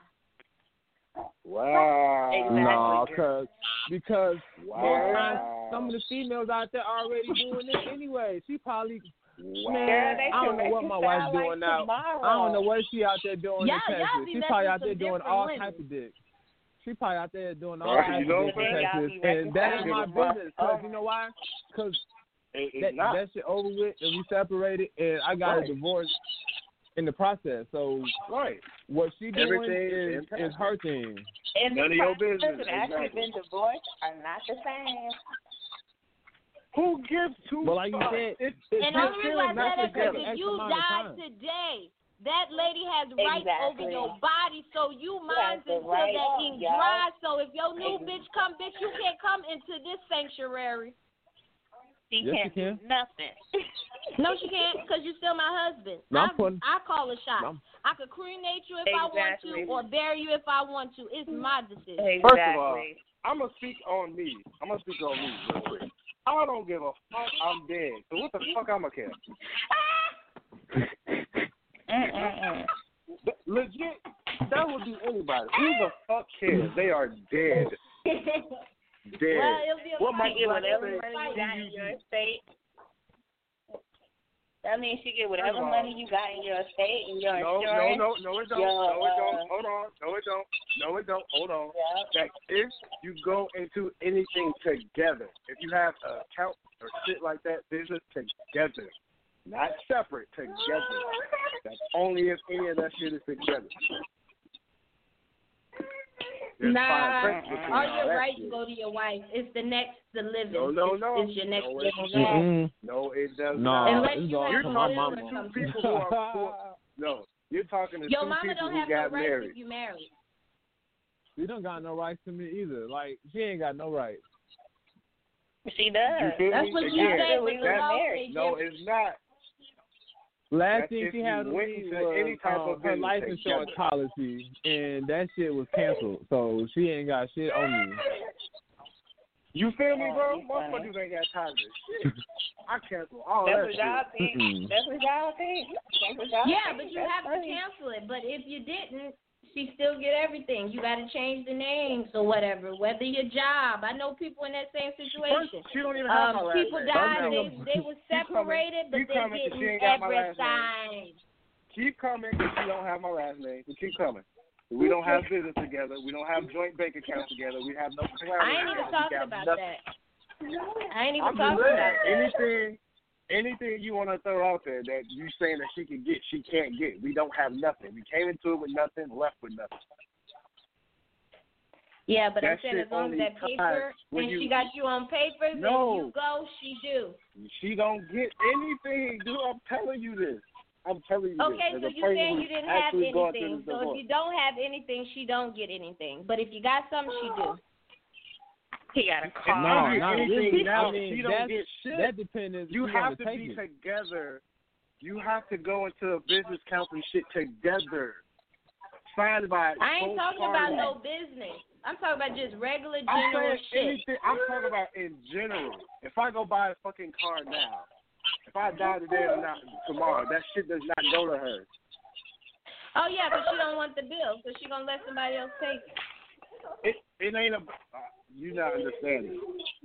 Wow. No, cause because most Wow. times some of the females out there are already doing this anyway. She probably Wow. man, they I don't can know make what it my wife's sound doing like now. tomorrow. I don't know what she out there doing Y'all- in Texas. y'all be She messing probably with out there some doing different all women. types of dicks. She probably out there doing all Right, types you know of dicks what in I'm Texas, saying? Y'all be and that ain't my reconciling. business. Cause you know why? Cause It, it's that, not. that shit over with, and we separated, and I got Right. a divorce in the process. So Right. what she doing Everything is is is her thing. And None the of your process business, and actually exactly. been divorced are not the same. Who gives two But like you fucks? said, it's, it's And the only reason why I not said that together. because if X you amount of died time. today, that lady has rights over Exactly. your body, so you mind the until right, that ink yeah. dry. So if your new bitch come, bitch, you can't come into this sanctuary. She Yes, can't you do nothing. No, she can't, because you're still my husband. No, I'm I, putting- I call a shot. I'm- I could cremate you if I want Exactly. to, or bury you if I want to. It's my decision. Exactly. First of all, I'm going to speak on me. I'm going to speak on me real quick. I don't give a fuck. I'm dead. So what the fuck I'm going to care? Mm-mm-mm. Legit, that would be anybody. Who the fuck cares? They are dead. Dead. Well, it'll be a What fight. my Get black whatever say? money you Who got you in your be? estate. That means she get whatever First of all- money you got in your estate and your No, no, insurance. no, no, it don't. Your, No, it don't. uh, Hold on. No, it don't. No, it don't. Hold on. Yeah. That if you go into anything together, if you have an account or shit like that, business together, not separate, together. That's only if any of that shit is together. There's Nah, fine print between all all your that right shit. to go to your wife. It's the next to living. No, no, it's, no. It's your next No, to it living. doesn't. Mm-mm. No, it does No, not. Unless it's you all have You're to a my talking will mama. or to two something. people who are poor. No, you're talking to Your two mama people don't who have no got rights married. if you married. She don't got no rights to me either. Like she ain't got no rights. She You does. feel That's me? what you Again, say, but we the were law married. say no, different. it's not. Last That's thing if she you had on went me into was any type um, of her business life insurance together. policy, and that shit was canceled. So she ain't got shit on me. You feel me, bro? Oh, you funny. Motherfuckers ain't got time to shit. I cancel all That's that what shit. y'all think. Mm-mm. That's what y'all think. That's what y'all Yeah, think. but you That's have to funny. cancel it. But if you didn't, she still get everything. You got to change the names or whatever. Whether your job, I know people in that same First, situation. she don't even have my Um, last people name. died. I'm They telling they you. were Keep coming. separated, but Keep they coming 'cause she getting ain't got my last name. everything. Keep coming because she don't have my last name. So keep coming. We don't have business together. We don't have joint bank accounts together. We have no collateral. I ain't even together. We talking got about nothing. that. I ain't even I'm just talking saying, about that. anything, anything you want to throw out there that you saying that she can get, she can't get. We don't have nothing. We came into it with nothing, left with nothing. Yeah, but I'm That saying shit as long as only that ties paper when and you- she got you on papers No. and you go, she do. She don't get anything, dude. I'm telling you this. I'm telling you Okay, this. so As a you person saying who's you didn't have actually going through anything. this So if divorce. you don't have anything, she don't get anything. But if you got something, she do. He got a If car. No, I get not anything really. now, I mean, she don't that's, get shit. that depends if You she have wanna to take be it. together. You have to go into a business council shit together. Signed by I ain't both talking parties. about no business. I'm talking about just regular I'm general saying shit. anything. I'm talking about in general. If I go buy a fucking car now, if I die today or not tomorrow, that shit does not go to her. Oh yeah, but she don't want the bill, so she gonna let somebody else take it. It it ain't a. Uh, you not understanding.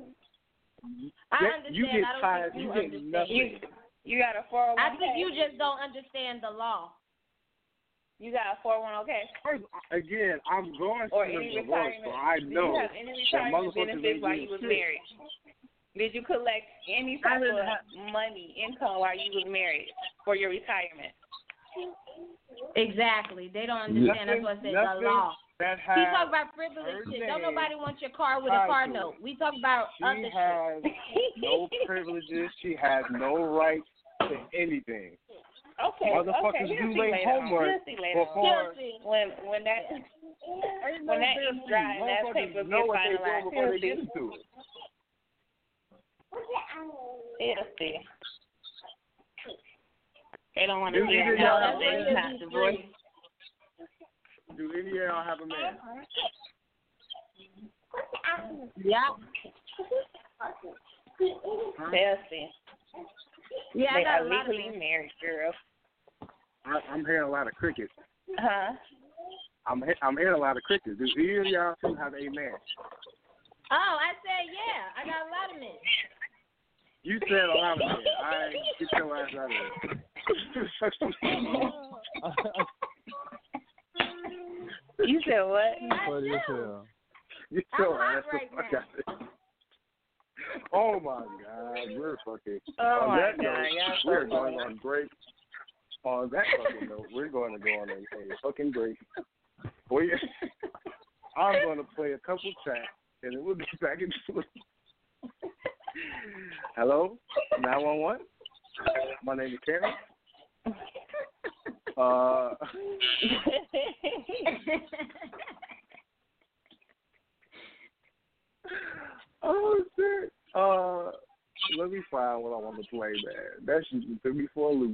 I That- understand. You get I don't tired. think You you get understand. nothing. You, you got a four oh one k. I think you just don't understand the law. You got a four oh one k. First, again, I'm going Or through any the divorce, retirement. so I Do know you have any that retirement motherfuckers benefits ain't while getting you was shit. married? Did you collect any type of money, income while you was married for your retirement? Exactly. They don't understand. That's what I said, the law. That he talk about frivolous shit. Don't nobody want your car with a car note. We talk about she other has shit. no privileges. She has no right to anything. Okay, Motherfuckers okay. do their homework before. When when that when that is dry and that paper gets finalized, before they get into it. Filthy. They don't want to Do see either it y'all now. have They a not divorced. Do any of y'all have a man? Yeah. Filthy. Yeah, they I got are a lot of legally men. married, girl. I, I'm hearing a lot of crickets. Huh? I'm I'm hearing a lot of crickets. Do either of y'all two have a man? Oh, I said yeah. I got a lot of men. You said a lot of men. I get your ass out of here. You said what? Funny as hell. Get your ass the fuck out of here. Oh my God, we're fucking. Oh on my that God, note, y'all so we're funny. going on break. On that fucking note, we're going to go on a, a fucking break. We, I'm going to play a couple tracks, and then we'll get back into it. Hello, nine one one. My name is Karen. Uh. Oh shit. Uh, let me find what I want to play, man. That shit took me for a loop.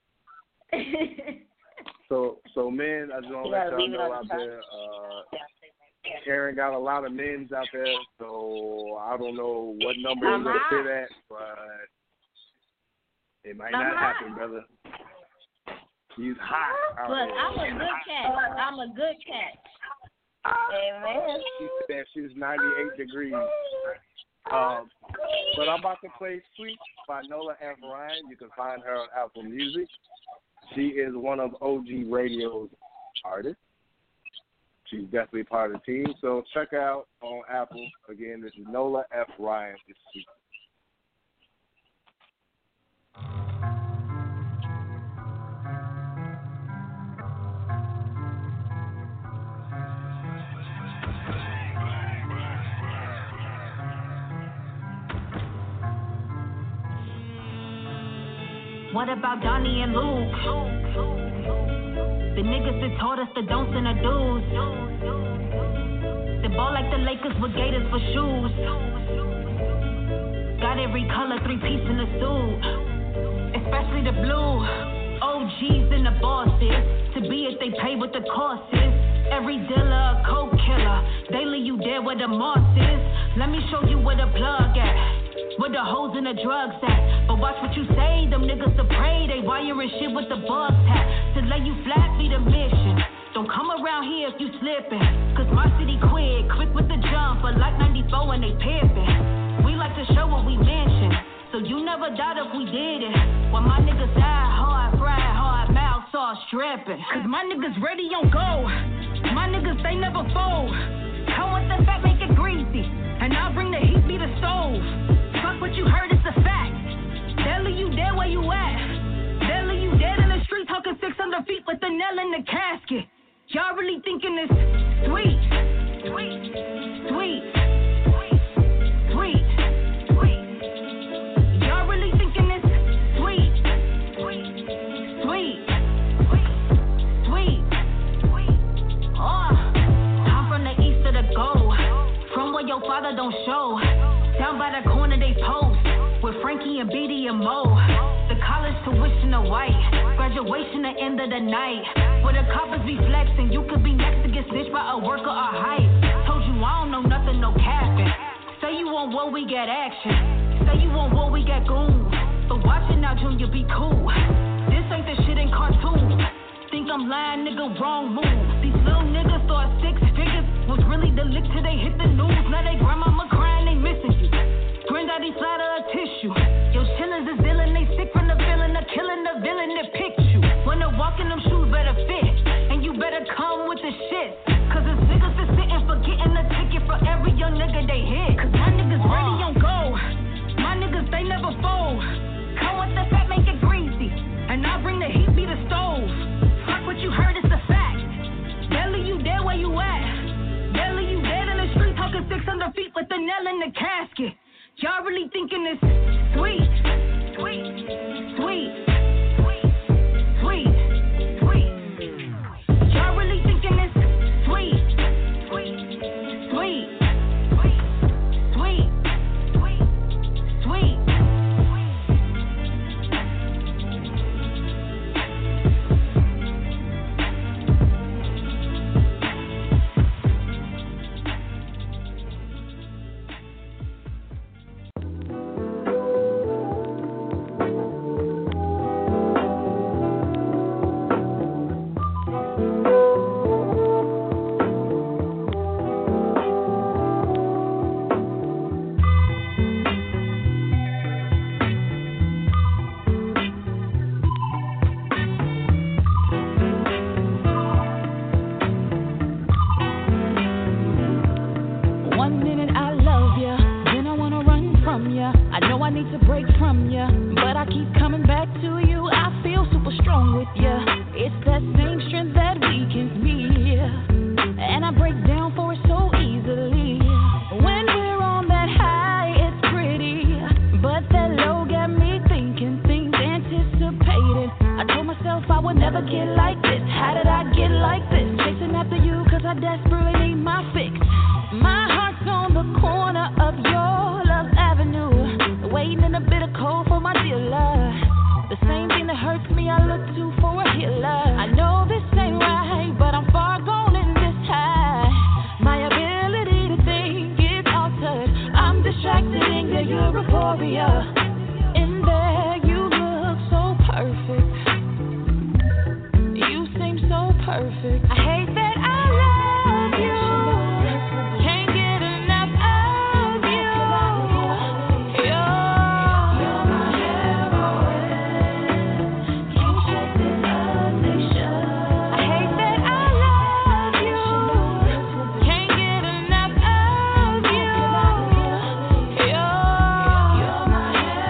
so, so men, I just want to let y'all know out there. Uh, Karen got a lot of men's out there, so I don't know what number I'm it's gonna hot. fit at, but it might I'm not hot. happen, brother. He's hot. out Look, here. I'm a good cat. I'm a good cat. Amen. She said she's ninety-eight degrees. Um, but I'm about to play Sweet by Nola F. Ryan. You can find her on Apple Music. She is one of O G Radio's artists. She's definitely part of the team. So check out on Apple. Again, this is Nola F. Ryan. It's Sweet. What about Donnie and Luke? The niggas that taught us the don'ts and the do's. They ball like the Lakers with gators for shoes. Got every color, three piece in the suit. Especially the blue. O Gs and the bosses. To be it, they pay what the cost is. Every dealer a coke killer. Daily you there where the moss is. Let me show you where the plug at. Where the hoes and the drugs at. But watch what you say, them niggas to pray. They wiring shit with the bugs hat. To lay you flat be the mission. Don't come around here if you slipping. Cause my city quick, quick with the jump. But like ninety-four and they pimpin'. We like to show what we mention. So you never doubt if we did it. When my niggas die hard, fried hard, mouth sauce drippin'. Cause my niggas ready on go. My niggas, they never fold. Come with the fat, make it greasy. And I'll bring the heat, be the stove. Fuck what you heard, it's a fact. They'll leave you dead where you at. They'll leave you dead in the street, talking six hundred feet with the nail in the casket. Y'all really thinking this sweet, sweet, sweet, sweet, sweet. Y'all really thinking this sweet, sweet, sweet, sweet, sweet. Oh, I'm from the east of the gold, from where your father don't show. Down by the corner they post with Frankie and B D and Mo. The college tuition a white, graduation the end of the night. Where the coppers be flexing, you could be next to get snitched by a worker or hype. Told you I don't know nothing, no capping. Say you want war, we get action. Say you want war, we get goons. But watch it now, Junior, be cool. This ain't the shit in cartoons. Think I'm lying, nigga, wrong move. These little niggas thought six figures was really the lick till they hit the news. Now they grandmama crying, they missing you. Granddaddy flatter a tissue. Your chillers is ill and they sick from the feeling of killing the villain that picked you. When they walk in them shoes better fit, and you better come with the shit. Cause it's niggas that's sitting for getting a ticket for every young nigga they hit. Cause my niggas ready on go. they never fold. Come with the fat, make it greasy. And I bring the heat, be the stove. Fuck what you heard, it's a fact. Belly, you dead where you at. Belly, you dead in the street, talking six hundred feet with the nail in the casket. Y'all really thinking it's sweet, sweet, sweet, sweet, sweet, sweet. Y'all really thinking it's sweet, sweet, sweet, sweet, sweet, sweet, sweet. One minute I love ya, then I wanna run from ya. I know I need to break from ya, but I keep coming back to you. I feel super strong with ya. It's that same strength that weakens me, and I break down for it so easily. When we're on that high, it's pretty, but that low got me thinking things anticipated. I told myself I would never get like this. How did I get like this? Chasing after you, cause I desperately need my fix. My heart's on the corner of your love's avenue, waiting in a bitter cold for my dear love. The same thing that hurts me, I look to for a healer. I know this ain't right, but I'm far gone in this high. My ability to think is altered. I'm distracted in your euphoria. In there, you look so perfect. You seem so perfect. I hate that I love you. Can't get enough of you. You're, you're my heroine. Can't shake this addiction. I hate that I love you. Can't get enough of you. You're, you're my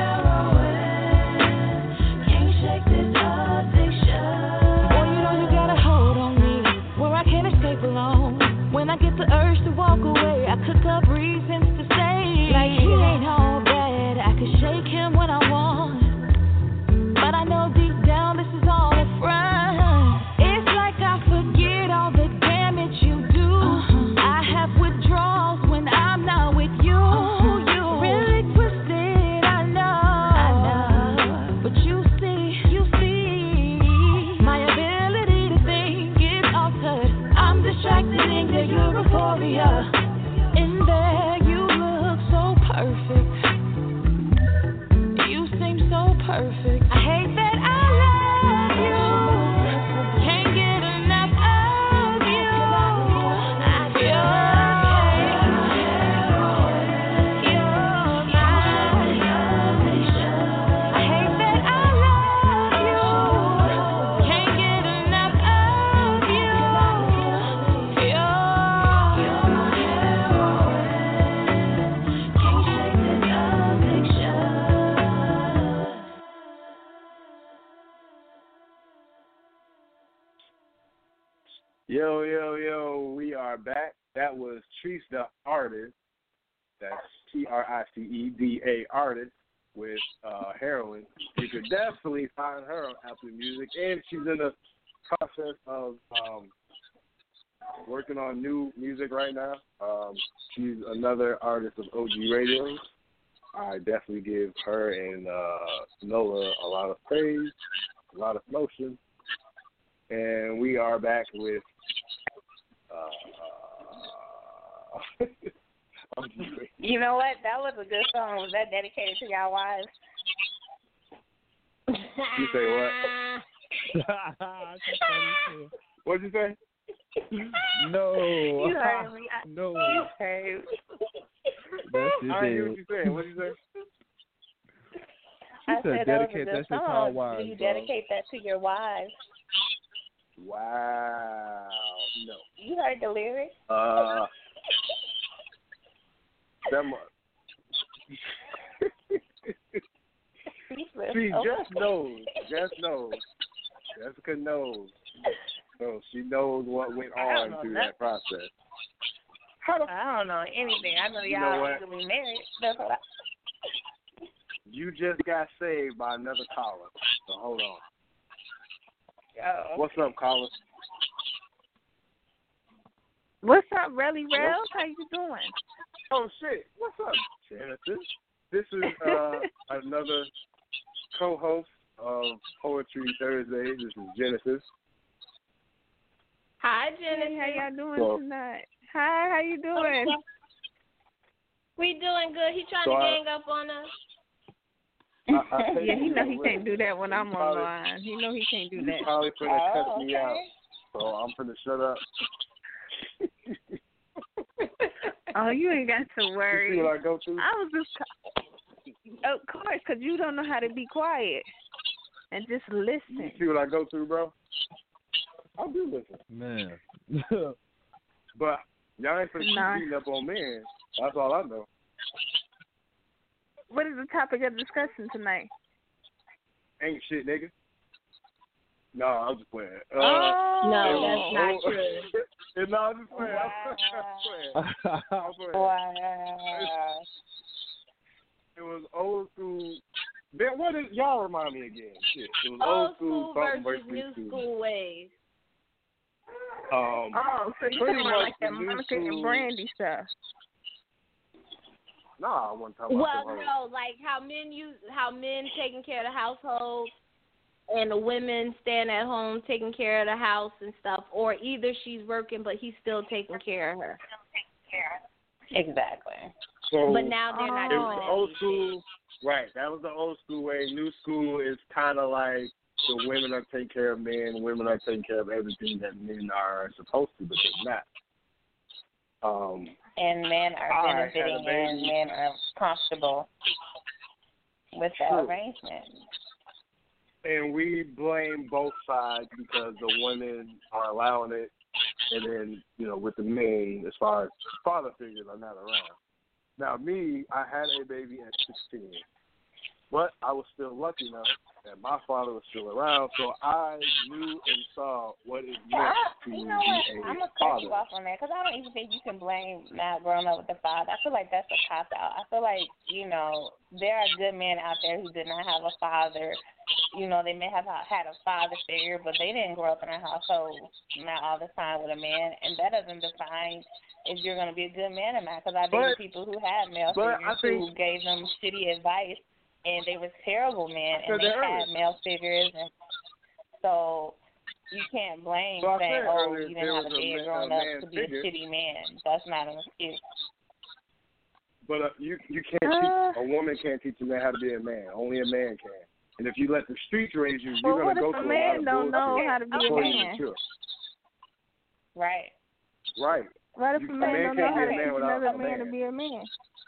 heroine. Can't shake this addiction. Boy, you know you got a hold on me where I can't escape alone. When I get the urge to walk away, I cook up reasons to say, like he ain't all bad. I could shake him when I want, but I know deep down this is all a front. It's like I forget all the damage you do. I have withdrawals when I'm not with you. You really twisted, I know. I know, but you see, you see, my ability to think is altered. I'm distracted in your euphoria. In there, you look so perfect. You seem so perfect. I hate that I love you. Can't get enough of you. You're, you're my addiction. I hate that I love you. Can't get enough of you. You're, you're my heroine. Can't shake this addiction. Yo, yo, yo, we are back. That was Treece the Artist. That's T R I C E D A Artist with uh, Heroin. You could definitely find her on Apple Music. And she's in the process of um, working on new music right now. Um, she's another artist of O G Radio. I definitely give her and uh, Nola a lot of praise, a lot of motion. And we are back with uh, You know what? That was a good song. Was that dedicated to y'all wives? You say what? What'd you say? No. You heard me. I, No. You heard. That's I didn't hear what you said. What'd you say? She I said said that was a dedicate good that shit to our song. wives, Do you bro. dedicate that to your wives? Wow. No. You heard the lyrics? Uh, that mu- speechless. She Oh. just knows. Just knows. Jessica knows. So she knows what went I don't on know through nothing. that process. I don't know anything. I know You y'all know what? legally married. That's what I. You just got saved by another caller. So hold on. Oh. What's up, caller? What's up, Relly Rels? How you doing? Oh shit! What's up, Genesis? This is uh, another co-host of Poetry Thursday. This is Genesis. Hi, Hey, Genesis. how y'all doing So- tonight? Hi, how you doing? We doing good. He trying So to I- gang up on us. I, I take Yeah, he it know he with can't him. do that when You I'm on the probably- line. He know he can't do You that. probably finna Oh, cuss me okay. out, so I'm finna shut up. Oh, you ain't got to You see worry. what I go through? I was just, of course, because you don't know how to be quiet and just You listen. see what I go through, bro? I do listen, Man. but y'all ain't finna keep Nah. beating up on men. That's all I know. What is the topic of discussion tonight? Ain't shit, nigga. No, I'm just playing. Uh, Oh. No, it that's not was- true. no, I'm just playing. I'm playing. I'm playing. Wow. It was old school. Man, what is y'all remind me again? Shit, it was Old old school, school something versus versus new school ways. Um, Oh, so you pretty talking much about like that the new Monica and school- Brandy stuff? Nah, I wasn't talking Well, about them hoes. no, like how men use, how men taking care of the household, and the women staying at home taking care of the house and stuff, or either she's working but he's still taking care of her. Exactly. So But now they're not it doing was that. the old school, right? That was the old school way. New school is kind of like the women are taking care of men, women are taking care of everything that men are supposed to, but they're not. Um, And men are I had a benefiting and baby. men are comfortable with that True. arrangement. And we blame both sides because the women are allowing it, and then, you know, with the men, as far as father figures are not around. Now, me, I had a baby at sixteen, but I was still lucky enough that my father was still around, so I knew and saw what it meant to You know what? be I'm a going to cut father. you off on that because I don't even think you can blame not growing up with the father. I feel like that's a cop-out. I feel like, you know, there are good men out there who did not have a father. You know, they may have had a father figure, but they didn't grow up in a household not all the time with a man, and that doesn't define if you're going to be a good man or not, because I dated But- people who had male but figures I think- who gave them shitty advice, and they were terrible men, I and said they that had earlier. male figures, and so you can't blame So I saying, said oh, earlier you didn't there have a was a dad ma- growing a up man to be figure. a shitty man. That's not an excuse. But uh, you you can't Uh. teach, a woman can't teach a man how to be a man. Only a man can. And if you let the streets raise you, you're Well, going what to go if a through a man lot of don't know bullshit how to be a before you man? mature. Right. Right. What if You- a a man man don't know can't how be to a man teach without another a man to man. be a man?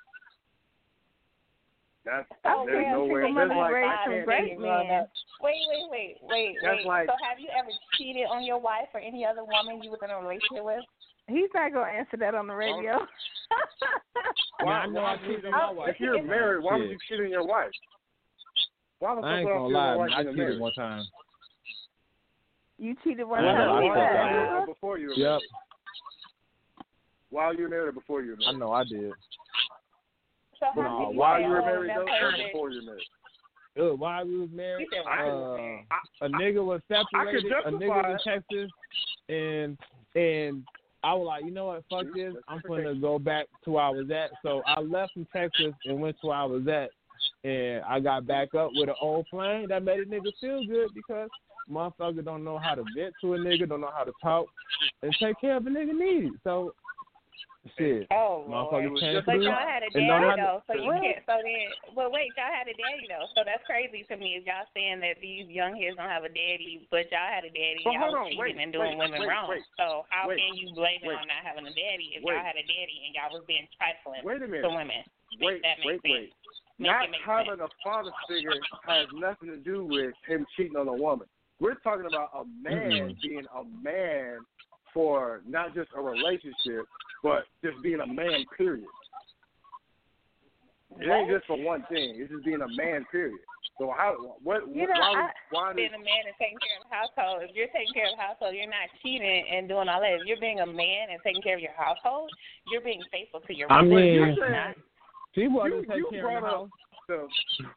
That's, Oh, there's yeah, no way. single That's mothers like, raise I some can't great teach- men. Wait, wait, wait, wait, That's wait. like- So have you ever cheated on your wife or any other woman you was in a relationship with? He's not gonna answer that on the radio. Yeah, I know I cheated on my wife. If you're married, why would Shit. you cheat on your wife? Why the fuck I ain't would gonna cheat lie, on man. your I wife in a cheated marriage? one time. You cheated one I know, time. I Who fucked was that that? girl. Or before you were Yep, married? While you were married or before you were I married? know I did. So how No, can you while say, you were oh, married, that though, or person- before you were married? Uh, while we was married, You said I while you uh, were married. a nigga was separated. A justify nigga was it. in Texas, and and I was like, you know what, fuck this. I'm gonna go back to where I was at. So I left from Texas and went to where I was at, and I got back up with an old plane. That made a nigga feel good because motherfucker don't know how to vent to a nigga, don't know how to talk, and take care of a nigga needs. So shit, Oh, motherfucker Lord. came But through. y'all had a and don't daddy have though, to- so you can't. So then, well, wait, y'all had a daddy though, so that's crazy to me. If y'all saying that these young kids don't have a daddy, but y'all had a daddy, But y'all hold was on, cheating wait, and doing wait, women wait, wrong. wait, so how wait, can you blame it wait. on not having a daddy if Wait. y'all had a daddy and y'all was being trifling Wait a minute. to women? Wait, that makes wait, sense. wait. Make Not it make having sense. a father figure has nothing to do with him cheating on a woman. We're talking about a man Mhm. being a man for not just a relationship, but just being a man, period. It ain't just for one thing. It's just being a man, period. So how? What? You know, why? I, why being a man and taking care of the household. If you're taking care of the household, you're not cheating and doing all that. If you're being a man and taking care of your household, you're being faithful to your I wife. mean, Not, she wasn't you, taking you care of the brought house. up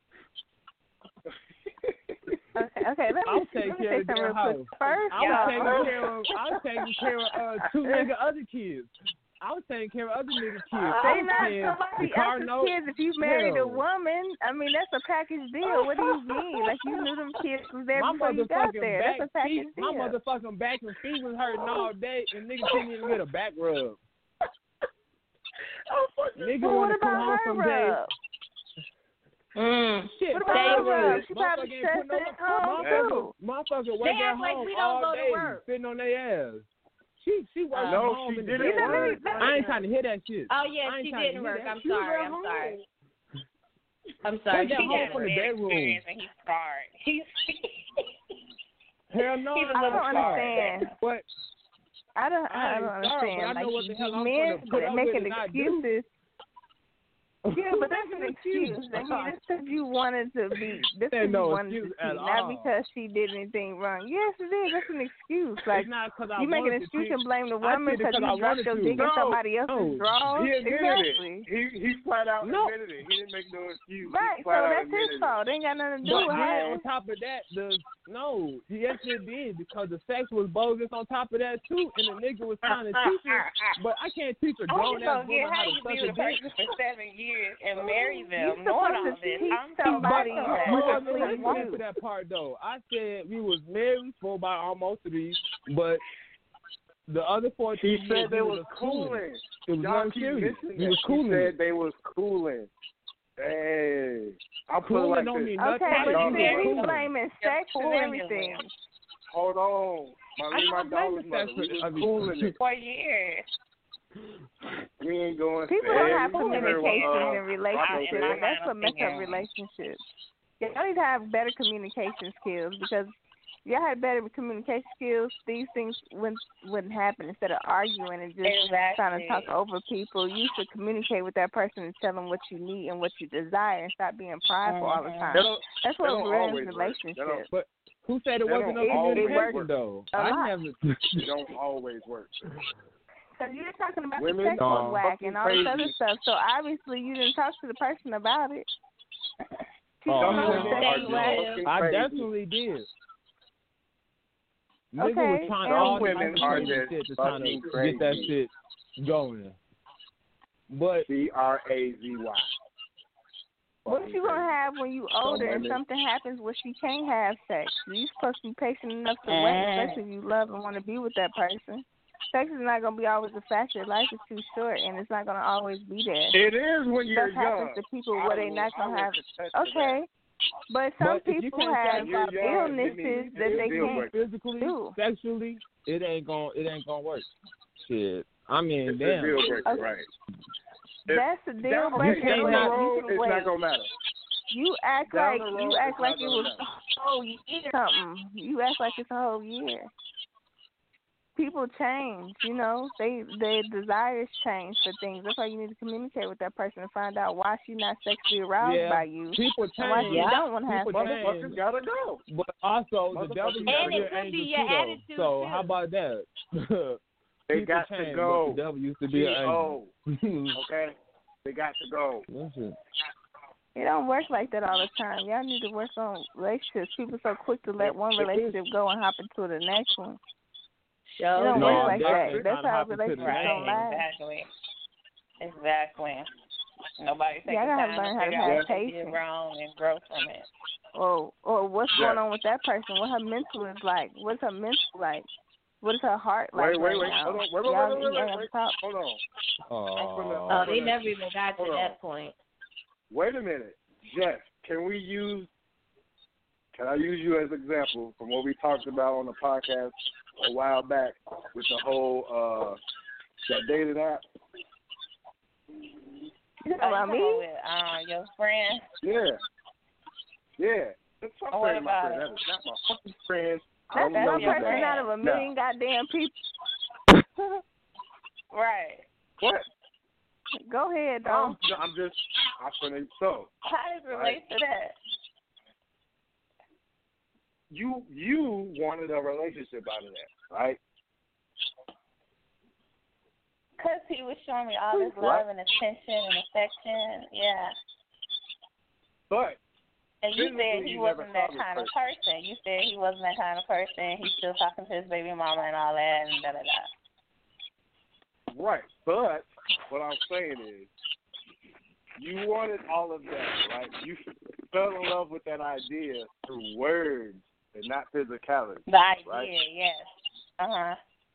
Okay, okay. Let I me, was taking let me care say of something their real house. quick. First, I was y'all, taking care of. I was taking care of uh, two nigga other kids. I was taking care of other niggas' kids. They They not kids, somebody the car else's note. kids. If you married a hell. woman, I mean that's a package deal. What do you mean? Like you knew them kids was there My before you got motherfucking there. back That's a package feet, deal. my motherfucking back and feet was hurting all day, and niggas couldn't even get a back rub. Nigga Well, want what to come about home her from day. rub? Mm. Shit, What about fuck her her. rub? She Motherfucker probably ain't putting no stressing at home too. motherfucker work They at act like home we don't all go to day, work. sitting on their ass. She she worked Uh, at no, home she in the didn't bedroom. work. I ain't trying to hear that shit. Oh yeah, I ain't she trying to didn't hear work. that. I'm She was sorry. at I'm home. sorry. I'm Take sorry. that She home didn't from work. the bedroom. experience and he's scarred. He's Hell no, he's a I'm little I don't sorry. understand. But I don't. I I ain't don't sorry, but I understand. know Like what the hell you I'm men gonna put up making with and not do. excuses. Yeah, but that's an excuse. I mean, it's because you wanted to be. This There's is no you wanted to excuse cheat, at not all. because she did anything wrong. Yes, it is. That's an excuse. Like It's not because I you make an wanted to excuse cheat. and blame the I woman cheated because 'cause I you dropped wanted your to. dick in No, somebody else's no. drawers. He admitted Exactly. it. He he flat out No. admitted it. He didn't make no excuse. Right. He So flat out that's admitted his it. fault. It ain't got nothing to do But with then her. on top of that, the no, yes it did because the sex was bogus on top of that too, and the nigga was trying to teach her, but I can't teach a I grown just ass don't get woman how how to you suck be a with a dick. person for seven years and marry them, You're knowing supposed all to this. teach I'm somebody so what But to I'm please listening you. to that part though. I said we was married for about almost three, but the other fourteen He years said they we was cooling. It was Y'all nothing keep serious. missing We that. was He cooling. said they was cooling. Hey, I'll put it Cooling like don't this. mean nothing. Okay, but Y'all see, know he's what? blaming sex and Cooling everything. Hold on. My, I me and my don't blame daughter's the mother, sex we for- was I mean, cooling it. for years. We ain't going People steady. don't have We were, communication uh, in relationships. in my That's what mind, messes up opinion. relationships. Y'all need to have better communication skills because if y'all had better communication skills, these things wouldn't wouldn't happen. Instead of arguing and just trying to talk Exactly. over people, you should communicate with that person and tell them what you need and what you desire, and stop being prideful all the Mhm. time. They don't, That's they what don't ruins always work. They relationships. don't, But who said it They wasn't don't no always communication work. though? A I lot. never. they don't always work. Because you're talking about Women the sex are was whack and all this fucking other stuff, so obviously you didn't talk to the person about it. She Oh, told Some you women sex are was just whack. fucking I crazy. definitely did. Nigga Okay, was trying and all Some the women type are of just shit to trying to fucking get that crazy. shit going. But C R A Z Y. What you gonna have when you older and women- something happens where she can't have sex? You supposed to be patient enough to Mm. wait, especially if you love and want to be with that person. Sex is not gonna be always a factor. Life is too short, and it's not gonna always be there. It is when you're Stuff happens young. to people I where they will- not I gonna will have. attest to Okay, but some but if you people can't have satisfy You're young, illnesses Jimmy, that it's they a deal can't breaker. physically, do. sexually, it ain't gonna it ain't gonna work. Shit. I mean, It's a damn. deal breaker, Okay. right? That's a deal Down, breaker. down the when road, you can it's wait. not gonna matter. You act Down like the road, you it's act not like it gonna was matter. a whole year something. You act like it's a whole year. People change, you know. They their desires change for things. That's why you need to communicate with that person and find out why she's not sexually aroused Yeah, by you. people And why change. she don't want to have People sex. change. Motherfuckers gotta go. But also, the Motherfuckers devil used gotta to And be it an could angel be too, your though. attitude, So too. how about that? They People got to change, go. but the devil used to be an G-O. angel. Okay? They got to go. Listen. It don't work like that all the time. Y'all need to work on relationships. People so quick to let one relationship go and hop into the next one. It don't No, work like definitely that. That's not how hopping to the relationships next don't one. last. Exactly. Exactly. Nobody's taking Yeah, I gotta time learn to how to figure have out what they did patience. wrong and grow from it. Or or what's Yeah. going on with that person? What her mental is like? What's her mental like? What is her heart like Wait, wait, right wait. now? Hold on. Wait, wait, Y'all, wait, wait, y'all wait, gotta wait. talk. Hold on. Oh, Oh, they never even got to Hold on. that point. Wait a minute. Jeff, can we use, can I use you as an example from what we talked about on the podcast a while back with the whole, uh, that dating app? You talking Oh, about you me? talking with uh, your friend? Yeah. Yeah. That's my Oh, what friend, my about friend. it? That is not my fucking friend. I That's don't know one you person guys. out of a No. million goddamn people. Right. What? Go ahead, I'm, though. I'm just, I'm finna, so. How does it relate to that? you you wanted a relationship out of that, right? Because he was showing me all this love and attention and affection. Yeah. But and you said he you wasn't that never saw this kind of person. person. You said he wasn't that kind of person. He's still talking to his baby mama and all that and da da da. Right. But what I'm saying is, you wanted all of that, right? You fell in love with that idea through words and not physicality. The idea, right? yes. Uh huh.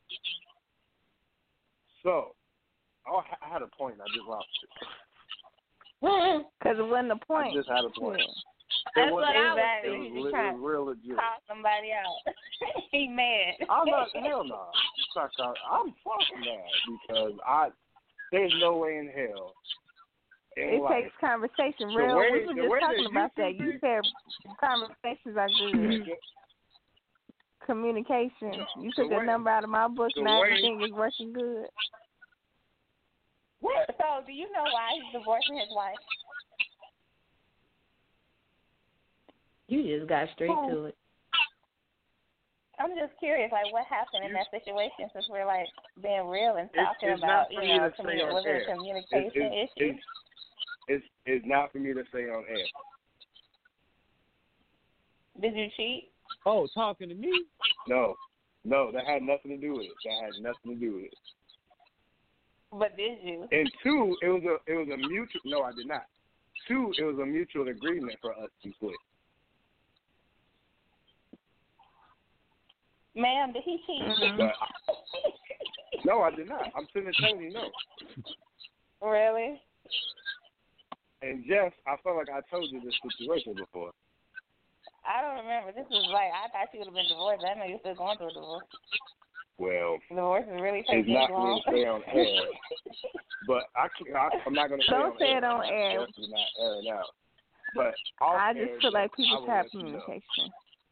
So, oh, I had a point. I just lost it. Because it wasn't a point. I just had a point. That's It was, what I was it saying. was, He's it trying was real legit. to call somebody out. He mad. I'm not, hell no. I'm fucking mad because I, there's no way in hell. In It life, takes conversation. the Real, way- we were the just way talking that about you that. two You said conversations are good. Communication. You took the a way- number out of my book. the Now way- everything is working good. What? So, do you know why he's divorcing his wife? You just got straight Who? to it. I'm just curious, like, what happened in that situation since we're, like, being real and It's, talking it's about, not you for me know, to say commu- on was it air. a communication It's, it's, issue? it's, it's, it's not for me to say on air. Did you cheat? Oh, talking to me? No, no, that had nothing to do with it. That had nothing to do with it. But did you? And two, it was a it was a mutual. No, I did not. Two, it was a mutual agreement for us to split. Ma'am, did he cheat? But, no, I did not. I'm sitting there telling you no. Really? And Jeff, I felt like I told you this situation before. I don't remember. This was like, I thought you would have been divorced. I know you're still going through a divorce. Well, Divorce is really it's taking not this for me long. to say on air. But I, can't- I, I'm not going to say Don't on say air. it on air. Definitely not airing out. But off I air, just feel like Jeff, people I will have let you know. communication.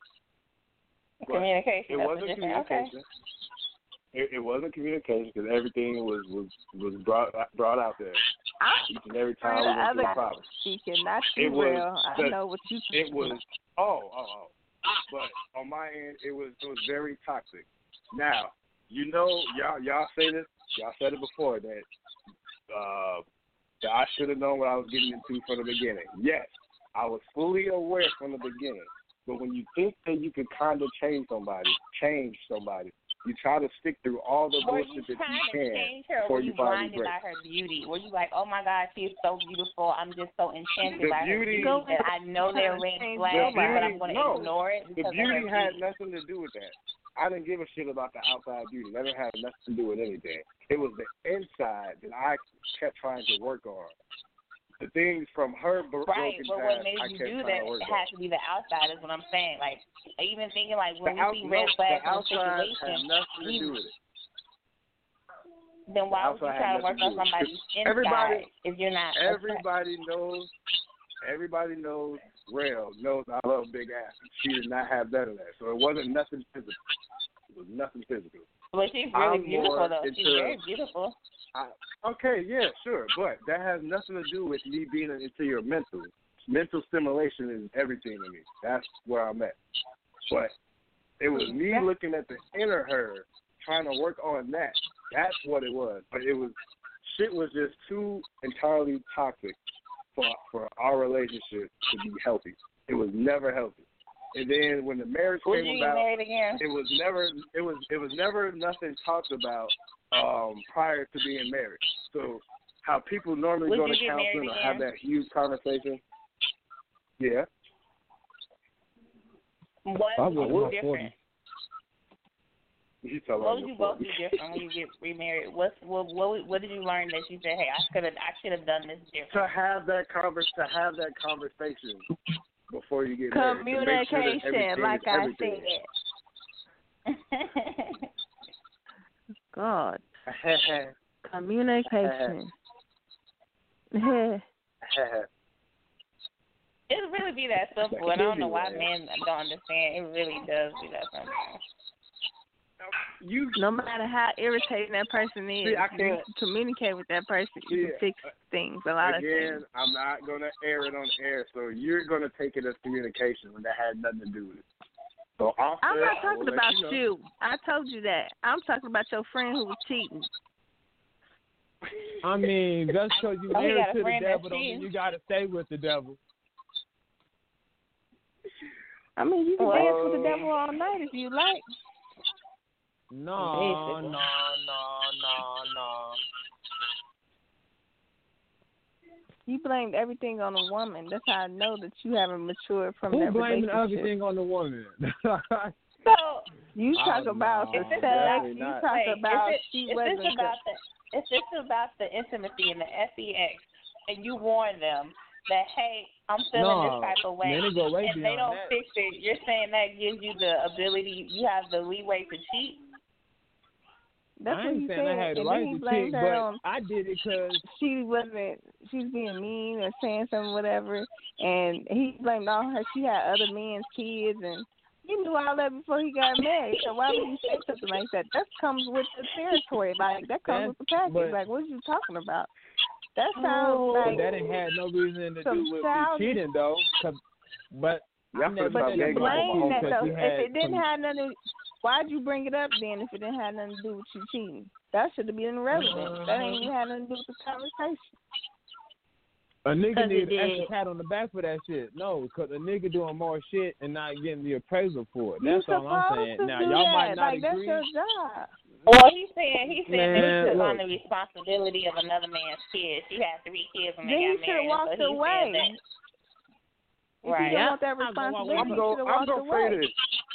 But Communication. It that's wasn't a different. communication. Okay. It, it wasn't communication because everything was, was, was brought brought out there. Each and every time we the went through other a problem. speaking, not It you, was real. I the- know what you. It was oh oh oh, but on my end it was it was very toxic. Now you know y'all y'all say this y'all said it before that uh, that I should have known what I was getting into from the beginning. Yes, I was fully aware from the beginning. But when you think that you can kind of change somebody, change somebody, you try to stick through all the Were bullshit you that you trying to can change her, or before were you you finally blinded break. by her beauty? Were you like, oh my God, she's so beautiful, I'm just so enchanted The by her beauty- beauty that I know there are red The flags, but beauty- I'm going to no, ignore it The because beauty of her had beauty. nothing to do with that. I didn't give a shit about the outside beauty. That didn't have nothing to do with anything. It was the inside that I kept trying to work on. The things from her bro- Right, broken but what past, made I you kept do trying that to work it on. has to be the outside is what I'm saying. Like, even thinking like when The we out- see no, red the flags in a outside situation, had nothing to we, do with it. then why The would you outside try had to work nothing on to do with it. somebody's inside Everybody, if you're not? everybody knows. Everybody knows. Rail knows I love big asses. She did not have that in that, so it wasn't nothing physical. It was nothing physical. But she's really I'm beautiful more though. She's into- very beautiful. I, okay, yeah, sure, but that has nothing to do with me being into your mental. Mental stimulation is everything to me. That's where I'm at. But it was me looking at the inner her, trying to work on that. That's what it was. But it was shit was just too entirely toxic for for our relationship to be healthy. It was never healthy. And then when the marriage Would came you get about, married again? it was never it was it was never nothing talked about um, prior to being married. So how people normally Would go you to get counseling married or have again? that huge conversation. Yeah. What I would was you do in my different? You talking What about would you your both forties. do different when you get remarried? What's what what what did you learn that you said, hey, I could have I should have done this different? To have that convers to have that conversation before you get married. To make sure that Communication, everything like is I everything. said. God. Communication. It really be that simple, and I don't know why men don't understand. It really does be that simple. You, no matter how irritating that person is, See, I you can't- communicate with that person. You can Yeah. fix things, a lot of Again, things. I'm not going to air it on air, so you're going to take it as communication when that had nothing to do with it. So I I'm said, not I talking will let about you, know. you. I told you that. I'm talking about your friend who was cheating. I mean, just because you Oh, he married got a to the friend devil that's don't mean cheating. you got to stay with the devil. I mean, you can Well, dance with the devil all night if you like. No, Basically. no, no, no, no. You blamed everything on a woman. That's how I know that you haven't matured from Who that blaming relationship. everything on the woman? So You talk Oh, about no, the sex. definitely You not. talk Wait, about is, it, she is wasn't. this about the is this about the intimacy and the sex, and you warn them that hey, I'm feeling No, this type of way, man, it go way and they beyond don't that. fix it. You're saying that gives you the ability, you have the leeway to cheat. That's I what ain't he saying said. I had the And right then he to blamed cheat, her but on I did it because she wasn't. She was being mean or saying something, whatever. And he blamed on her. She had other men's kids, and he knew all that before he got married. So why would you say something like that? That comes with the territory. Like that comes with the package. but- Like what are you talking about? That sounds Oh, like but that ain't had no reason to some do with me childish- cheating, though. 'Cause- But Y'all I never finna But stop said you gagging nothing off about on my blame cheating that because though. she If had it didn't some- have nothing, why'd you bring it up then? If it didn't have nothing to do with you cheating, that should have been irrelevant. That ain't even had nothing to do with the conversation. A nigga 'Cause need it an extra did. pat on the back for that shit. No, because a nigga doing more shit and not getting the appraisal for it. You That's all I'm supposed saying. to Now, do y'all that. might not like agree. that's your job. Well, he's saying he's saying that Man, he took look. on the responsibility of another man's kids. She had three kids when Then they he got should have married, and walked so he away. said that. If Right. he didn't Yeah. want that I'm gonna walk responsibility, away. I'm he gonna, should have I'm walked gonna away. say this.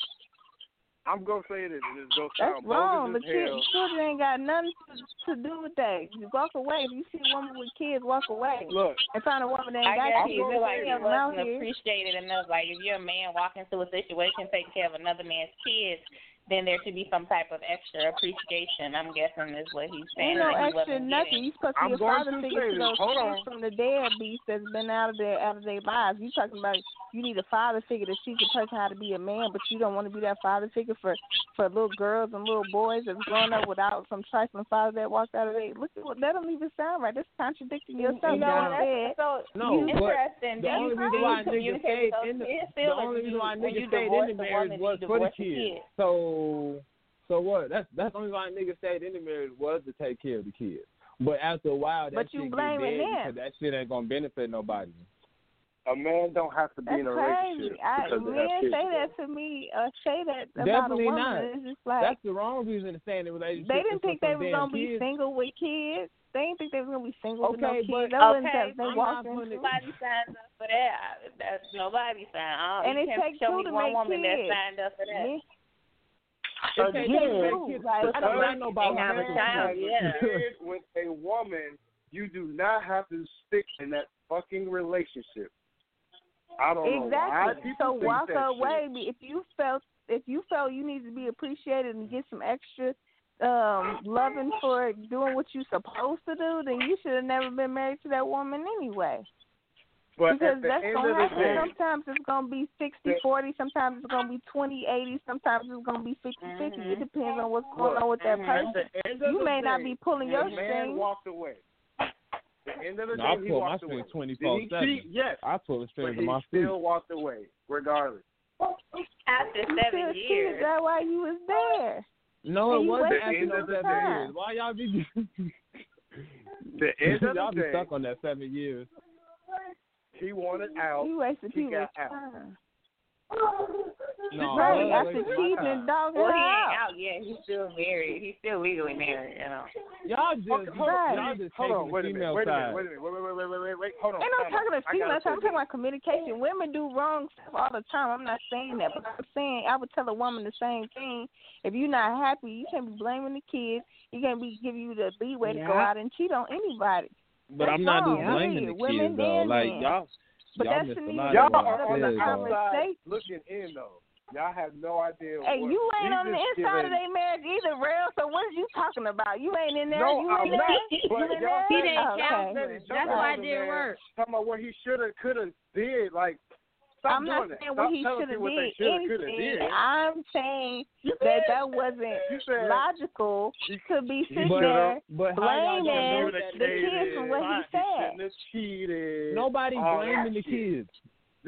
I'm gonna say this, and it's gonna That's sound wrong. The bogus as kid, hell. children ain't got nothing to, to do with that. You walk away. If you see a woman with kids, walk away. Look, and find a woman that ain't I got guess kids. he feel like There's he plenty of them out wasn't here. appreciated enough. Like if you're a man walking through a situation taking care of another man's kids, then there should be some type of extra appreciation. I'm guessing is what he's saying. Ain't no that he extra wasn't nothing. getting. You supposed to I'm be a going father to figure say to this. those Hold kids on. from the deadbeats that's been out of their out of their lives. You talking about you need a father figure to teach a person how to be a man, but you don't want to be that father figure for for little girls and little boys that's growing up without some trifling father that walked out of their. Look at what that don't even sound right. That's contradicting yourself. No, You that's said so No, but interesting. the Do you, only do reason you why a nigga communicate stayed with those in the, kids the still, or only do reason you, why a when nigga you stayed in divorce the the marriage woman, was you for the divorce the kids. kids? So, so what? That's that's the only why a nigga stayed in the marriage was to take care of the kids. But after a while, that But you shit get blaming dead them. because that shit ain't gonna benefit nobody. a man don't have to be That's in a crazy. relationship I, because they have men kids say together. that to me, or say that about Definitely a woman. not. And it's just like That's the wrong reason to stay in a relationship. they is didn't for think they some was damn gonna be kids. single with kids. They didn't think they was gonna be single with no Okay, kids. but- That wasn't Okay, that they I'm walked not putting into. it- Nobody signed up for that. That's nobody signed. Uh, And you it can't takes show two me to one make woman that kids. signed up for that. Men, It can't Again, make kids. like, I don't got no about They have a mental child, health. yeah. Married with a woman, you do not have to stick in that fucking relationship. I don't know why exactly. people So think walk that away. shit. If you felt if you felt you need to be appreciated and get some extra um loving for doing what you're supposed to do, then you should have never been married to that woman anyway. But Because at the that's end gonna of the happen. day, Sometimes it's gonna be sixty forty, sometimes it's gonna be twenty eighty, sometimes it's gonna be fifty fifty. It depends on what's going look, on with that at person. the end of You the may day, not be pulling your the man strings. walked away. The end of the No, day, I he pull my walked away. strings twenty Did four he seven. cheat? Yes, I pull the but strings he of my feet. still walked away, regardless. After You seven still years. cheated. That's why you was there. No, And it you wasn't wasted after no your seven time. years. Why y'all be The end of y'all the be day, stuck on that seven years? he wanted out. You wasted He people's got out. time. No, Right, it after wasn't my cheating time. and dogging Well, her he ain't out. out yet. He's still married. He's still legally married, you know. Y'all just Okay, hold on, y'all just hold taking on, the wait a minute, female wait a minute, side. wait a minute, wait, wait, wait, wait, wait, wait, hold on. Ain't no time talking out. to I females. gotta I'm say talking this. about communication. Women do wrong stuff all the time. I'm not saying that, but I'm saying I would tell a woman the same thing. If you're not happy, you can't be blaming the kids. You can't be giving you the leeway to go Yeah. out and cheat on anybody. But That's I'm not wrong, just blaming period. the Women kids though. and Like men. y'all, But y'all that missed a shouldn't lot even of Y'all what are I on the said though. outside looking in, though. Y'all have no idea. Hey, what, you ain't we on the just inside of giving- their marriage either, real. So what are you talking about? You ain't in there. No, you I'm ain't there. not. You But in y'all there? He said- didn't Oh, count. okay. Said That's y'all why it was didn't there work. Talking about what he should have, could have did. Like, stop I'm doing not that. saying Stop what he telling should have people what they did. shoulda, coulda, Anything. did. I'm saying You that did. that wasn't You said logical to be sitting But- there But how y'all gonna know blaming that the kids from what he He said. shouldn't have cheated. Nobody all blaming that the shit. kids.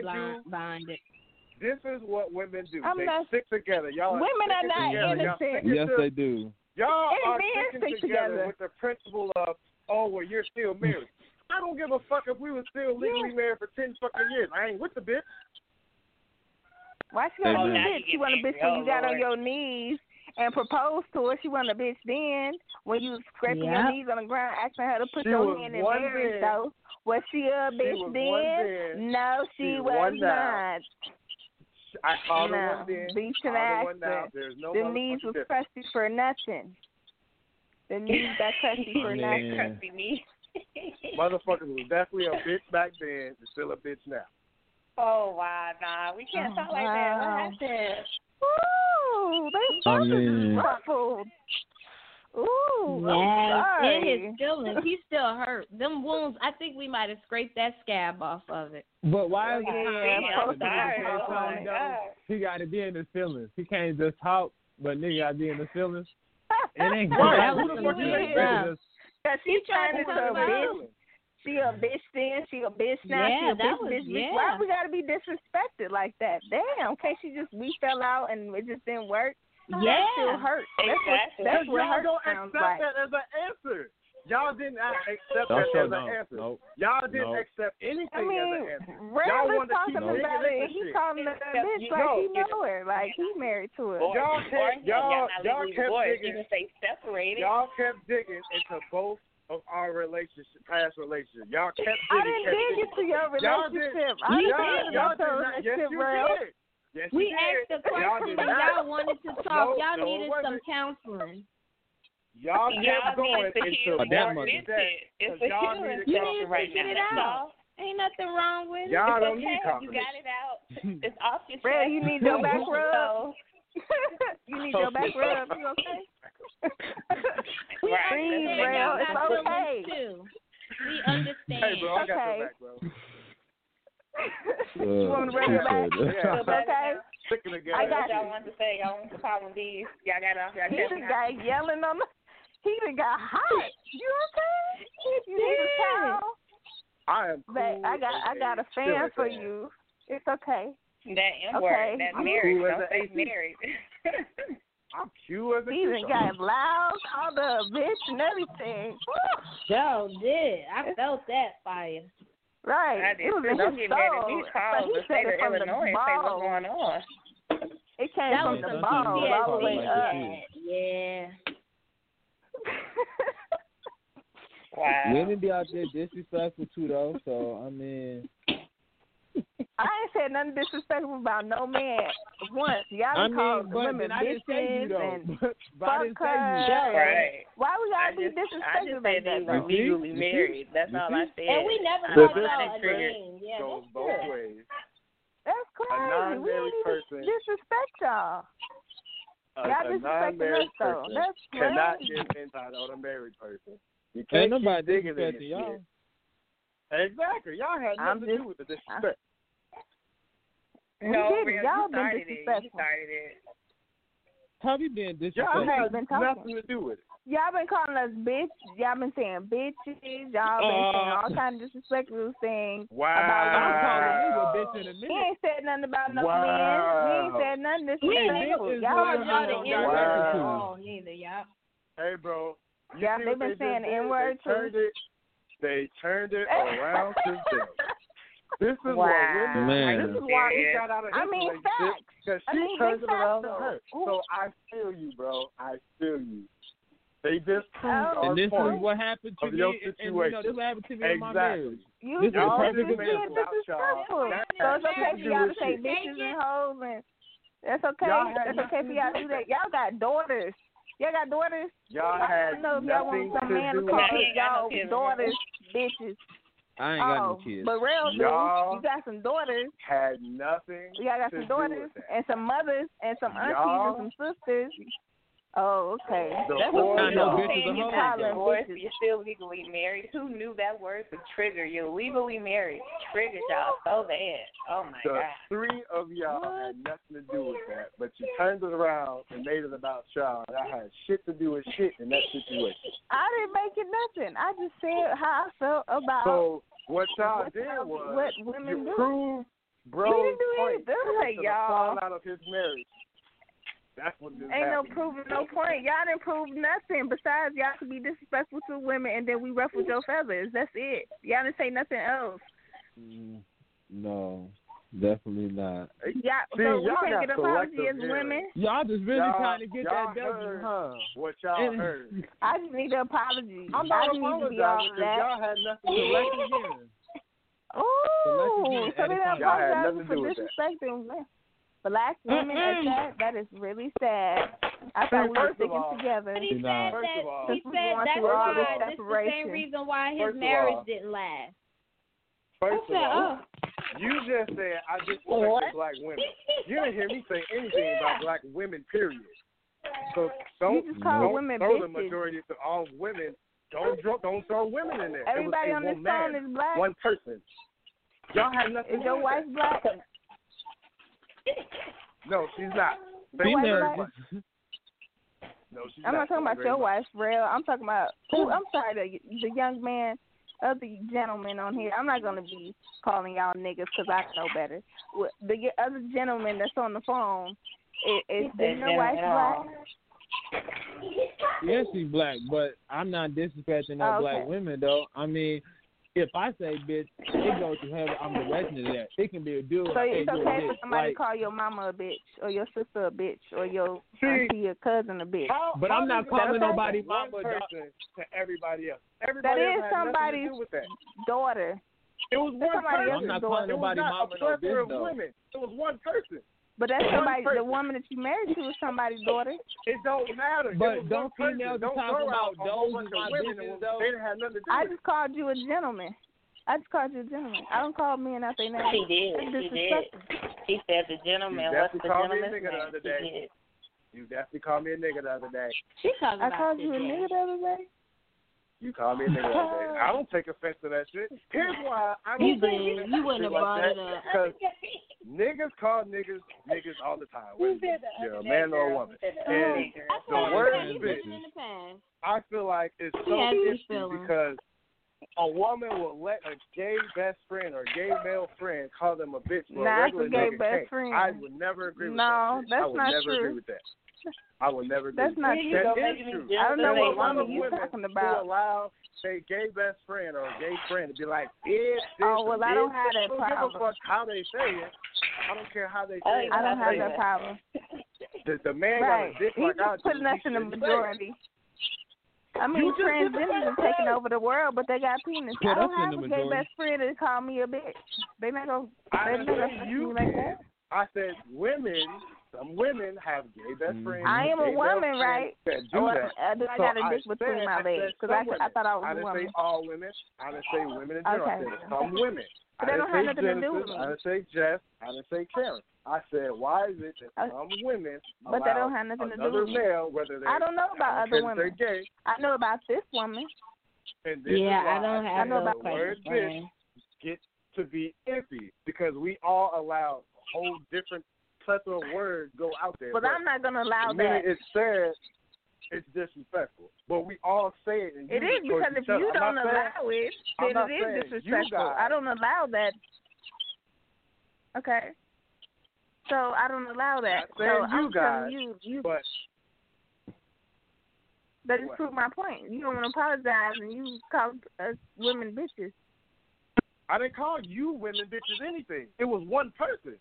blind, bind it. This is what women do. I'm they not, stick together. Y'all women are sticking not together. Y'all innocent. sticking Yes, to- they do. Y'all And are men sticking stick together, together. with the principle of, oh, well, you're still married. I don't give a fuck if we were still legally married for ten fucking years. I ain't with the bitch. Why she gotta Oh, be a now bitch? She want a bitch when you got on your knees and proposed to her. She want a bitch then when you was scraping Yep. your knees on the ground asking her to put She your was hand in one marriage. then. So was she a She bitch was then? one then. No, she She's was one now. not. I called no. her one then. Beach and Called her one now. accident. There's no The knees motherfucking was difference. crusty for nothing. The knees got crusty for nothing. Man. Crusty knee. Motherfuckers was definitely a bitch back then and still a bitch now. Oh, wow, nah. We can't talk like that. What Wow. happened? Ooh, they I both mean- is ruffled. Ooh, I'm Yes, sorry. in his feelings. He's still hurt. Them wounds, I think we might have scraped that scab off of it. But why is Yeah, it I'm hard? sorry. Because Oh, my he God. He got to be in his feelings. He can't just talk, but nigga got to be in his feelings. It ain't Right. That good. was Who the fuck some you good think stuff. that is? Cause she trying to talking a about- bitch. She a bitch then, she a bitch now, Yeah, she a that bitch, was- bitch, bitch. yeah. Why we gotta be disrespected like that? Damn, can't she just, we fell out and it just didn't work? Yeah. That still hurt. That's what, Exactly. that's Because what y'all hurt don't sounds accept like. that as an answer. Y'all didn't accept Don't that show as an no. answer. Nope. Y'all didn't Nope. accept anything I mean, as an answer. Ray Y'all was wanted to talking keep about digging it. into He shit. calling her a Except bitch you like know, he you know her, like he married to her. Or, Y'all or kept, y'all, y'all, not y'all legally kept divorced. digging. Even say separated. Y'all kept digging into both of our relationship, past relationships. Y'all kept digging. I didn't kept dig digging. into your Y'all did- relationship. I Y'all, didn't y'all, dig y'all into did your not. Yes, relationship, you Rail. did. Yes, We you asked did. the Y'all question did and not. y'all wanted to talk. No, y'all no, it needed some wasn't. counseling. Y'all Y'all kept going need to into heal Oh, that more mother- into that. it. It's Because a y'all healing needed You session need to right get now. it That's out. all. Ain't nothing wrong with it. Y'all It's don't okay. need You confidence. got it out. It's off your chest. Rail, you need your back rub. So, You need your back rub. You okay? We Right. Breathe, understand Rail. y'all It's got feelings okay. too. We understand. Hey, bro, I got Okay. your back, bro. You want to rub your back? Yeah. It's okay. Sticking together. I got what y'all you. wanted to say. Y'all want to call them these. Y'all got it off y'all He chest just now. got yelling on the. He done got hot. You okay? You need a towel? I am cool. Babe, I got I as got a fan ceiling for fan. you. It's okay. That M Okay. word. That I'm married. cool as Don't an say A C. married. I'm cute as a He done cucumber. got loud, called her a bitch and everything. Woo. Joe did. I felt that fire. Right. I did It was too. in Don't his get mad at soul. these But calls. he The said state it of from Illinois the and say what's balls. going on. It came That from was the some balls P T all the S D way like up. that. Yeah. Wow. Women be out there disrespectful too, though. So I mean, I ain't said nothing disrespectful about no man once. Y'all I done called mean, but women then I didn't say you bitches though. and But, but I didn't fuck say you. her. Right. Why we I gotta be just, I disrespectful just like said they that was though? You see? legally You see? married. That's You all see? I said. And we never I'm The called not y'all a difference triggered. name. Yeah, goes that's both good. ways. That's crazy. We non-married ain't person- even disrespect y'all. A, Y'all a disrespecting non-married us though. person That's cannot crazy. get inside on a married person. You Ain't can't nobody keep digging in disrespecting this y'all. shit. Exactly. Y'all had I'm nothing to just- do with the disrespect. We No, didn't. real, Y'all you been started it. You disrespectful. started it. Probably being Y'all disrespectful. had been talking. nothing to do with it. Y'all been calling us bitch. Y'all been saying bitches. Y'all been Uh, saying all kinds of disrespectful things Wow. about I'm women. calling nigga a bitch in a He minute. ain't said nothing about no Wow. men. We ain't said nothing We ain't disrespectful. bitch is Y'all what been Y'all the I'm saying N directed word to. at all neither, y'all. Hey, bro. You Yeah, see they what been just saying the did? N-word, They turned it. They turned it around to them. This is Wow. what women. Man. This is why he Serious. got out of his I mean, relationship, facts. because I she mean, turned big it around facts, to her. though. So I feel you, bro. I feel you. They just proved Oh. our And this point. is what happened to of me. your And, and you situation. know, this is what happened to me in my Exactly. marriage. You This is y'all a perfect just being example. disrespectful. That- So it's that okay for shit y'all to is say shit. bitches and hoes and that's okay. Y'all had That's okay nothing for to y'all do to do with that. Y'all got daughters. Y'all got daughters. Y'all I had don't know if y'all nothing want some to man to do call with He us ain't got no y'all kids. daughters, bitches. I ain't got Oh, no kids. but real dude, Y'all you got some daughters. Had nothing Y'all got to some do daughters with that. and some mothers and some aunties Y'all- and some sisters. Oh, okay. The That's boy what I know y'all bitches saying are you're hoes, not though. divorced, bitches. you're still legally married. Who knew that word would trigger? You're legally married. Triggered y'all so bad. Oh my The god. three of y'all had nothing to do with that, but you turned it around and made it about y'all. That had shit to do with shit in that situation. I didn't make it nothing. I just said how I felt about So what y'all what did y'all- was what women you do. proved Bro, He didn't do anything, like, to y'all. the falling out of his marriage. That's what this Ain't no happened. proving no point. Y'all didn't prove nothing besides y'all could be disrespectful to women and then we ruffled your feathers. That's it. Y'all didn't say nothing else. Mm, no, definitely not. Y'all, See, so we y'all can't got get an apology selective as hearing. women. Y'all just really Y'all- trying to get y'all that W, heard huh? What y'all heard. I just need an apology. I'm I not didn't need to be all apologizing of because that. y'all had nothing to Selective do with hearing. Ooh, so they don't Y'all had apologize nothing to for do with that. disrespecting women. Black women at that, that is really sad. I See, thought we were first of sticking all- together. But he said Nah. First that of all- he Since we said going that's through all why this this is the same separation. reason why his First of marriage all- didn't last. First I of said, all, oh. you just said I disrespected What? black women. You didn't hear me say anything about black women, period. So don't, You just call don't women throw the bitches. majority of all women. Don't throw, don't throw women in there. Everybody it was on a this one phone man, is black. one person. Y'all had nothing Is to your do with wife that. black? No, she's not. Your Thank wife you very black? much. No, she's I'm not. not talking Thank about you your very wife, real. I'm talking about. Who, I'm sorry, the the young man, other gentleman on here. I'm not gonna be calling y'all niggas because I know better. What- The y- other gentleman that's on the phone, is, is, is your wife black? Yes, she's black, but I'm not disrespecting no Oh, okay. black women, though. I mean, if I say bitch, it goes to heaven. I'm directing to that. It can be a dude. So hey, it's you a okay bitch. for somebody Like, to call your mama a bitch, or your sister a bitch, or your See, auntie or cousin a bitch. How, But how I'm not is it calling that nobody from one mama, dog. person to everybody else. That Everybody else is had nothing to somebody's do with that. daughter. It was That's one somebody person. else's I'm not daughter. calling It was nobody not mama a no plethora bitch, of though. women. It was one person. But that's One somebody. The person. woman that you married to is somebody's daughter. It don't matter. But it was don't one person. females Don't talk throw about out a whole those bunch is of my women bitches, and though? they didn't have nothing to do I with it. just called you a gentleman. I just called you a gentleman. I don't call men out their name. He did. That's He did. disrespectful. He said the gentleman. You What's definitely the called me a gentleman's nigga the name? other He day. did. You definitely called me a nigga the other day. She talking I about called you a today. nigga the other day. You called me a nigga the other day. I don't take offense to that shit. Here's why I don't You take did. offense You to wouldn't shit have like brought that it up. because niggas call niggas niggas all the time, whether you're a man or a woman. And I the told word you bitch, living in the past. I feel like it's He so has his iffy feelings. because a woman will let a gay best friend or gay male friend call them a bitch, but Nah, a it's a regular gay nigga best can't. friend. I would never agree with No, that. shit. that's I would not never true. agree with that. I would never agree That's with not that. true. That Don't is make me true. jealous I don't know of There what are a lot woman of you women talking who about. allow their gay best friend or a gay friend to be like, bitch, this, Oh, well, I don't bitch. have that I don't give a problem. fuck how they say it. I don't care how they say Oh, it. you I don't have Say that it. problem. The, the man Right. got a dick He's like I just do. putting us he in the shouldn't say it. majority. I mean, You just did the transgenders are same taking thing. over the world, but they got penis. Put I don't us in have the a gay majority. best friend that call me a bitch. They not gonna. I They didn't not gonna say fuck you me like did. that. I said women, some women have gay best Mhm. friends. I am a gay woman, male friends right? That do Or, that. uh, do I So got a dick said, between my I legs? said Because some I, I women. thought I was I a didn't woman. say all women. I didn't say women in general. Okay. I said some women. But I that didn't don't have say nothing to do Genesis. with me. I didn't say Jess. I didn't say Karen. I said, why is it that Uh, some women but that allow don't have nothing to do another with me. male, whether they're I don't know about I other don't care if women. they're gay, I know about this woman. and this Yeah, is why I don't said have I know those about the word questions. bitch gets to be iffy because we all allow a whole different plethora of words go out there. But I'm not gonna allow the minute that. it's said, it's disrespectful. But we all say it. And It use is towards because if each other. you I'm don't not saying- allow it, I'm then not it saying is you disrespectful. guys- I don't allow that. Okay. So I don't allow that. Not So saying I'm you guys, telling you, you but that just what? proved my point. You don't want to apologize and you call us women bitches. I didn't call you women bitches anything. It was one person.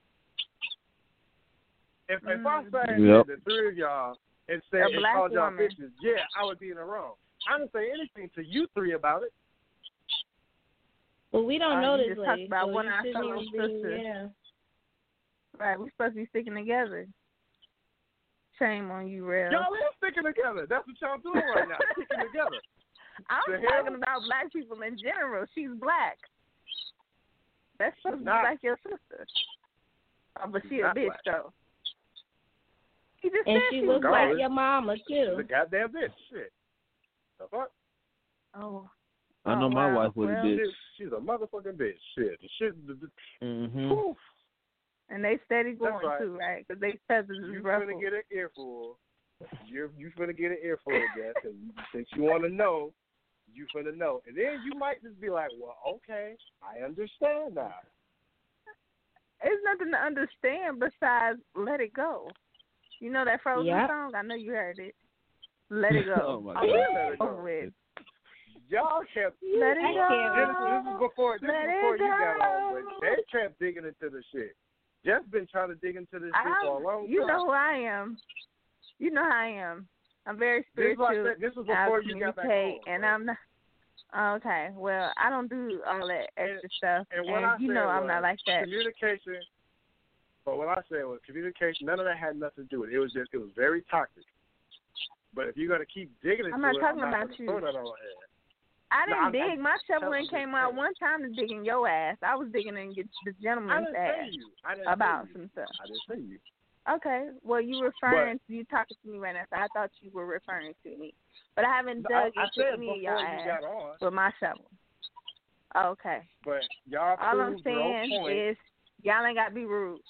If if I Mm. said Yep. the three of y'all and said A and black called y'all woman. bitches, yeah, I would be in the wrong. I didn't say anything to you three about it. Well, we don't Uh, know you this just talked lady, about so one you of our shouldn't fellow even be, sisters. yeah. Right, we're supposed to be sticking together. Shame on you, Real. Y'all is sticking together. That's what y'all doing right now, sticking together. I'm the hell? talking about black people in general. She's black. That's supposed to be not. like your sister. Oh, but she a Not bitch, black. though. He just And said she she looks was like black. your mama, She's too. a goddamn bitch. Shit. The fuck? Oh. I know Oh, my wow. wife was Well, a bitch. She's, she's a motherfucking bitch. Shit. The shit. The, the, Mm-hmm. Oof. And they steady That's going, right. too, right? Because they feathers You is finna ruffled. get an earful. You're you finna get an earful, Jess, and since you want to know, you finna know, and then you might just be like, well, okay, I understand now. it's nothing to understand besides let it go. You know that Frozen Yep. song? I know you heard it. Let it go. Oh, my I God. did let it go. Over with. Y'all kept Let it I go. can't this, this is before this Let is it before you got go. on, but they kept digging into the shit. Jeff's been trying to dig into this shit I, for a long time. you know who I am. You know how I am. I'm very This spiritual. was, this was I before you got back communicate, home. and right? I'm not. Okay, well, I don't do all that extra stuff, And and what I you said know was I'm not like that. communication. But what I said was communication. None of that had nothing to do with it. It was just it was very toxic. But if you're gonna keep digging into I'm not it, talking I'm not about gonna you. throw that on air. I No, didn't I'm- dig. My shoveling I'm came just out saying. one time to digging your ass. I was digging in the I gentleman's didn't ass say you. I didn't about say you. some stuff. I didn't say you. Okay, well, you referring to you talking to me right now, so I thought you were referring to me. But I haven't No, I, dug I into said any before of your you ass got on, with my shovel. Okay. but y'all All I'm proved your saying point. is y'all ain't got to be rude.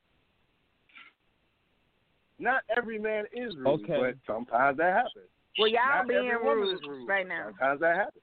Not every man is rude, Okay. but sometimes that happens. Well, y'all Not being every woman rude, is rude right now, Sometimes that happens.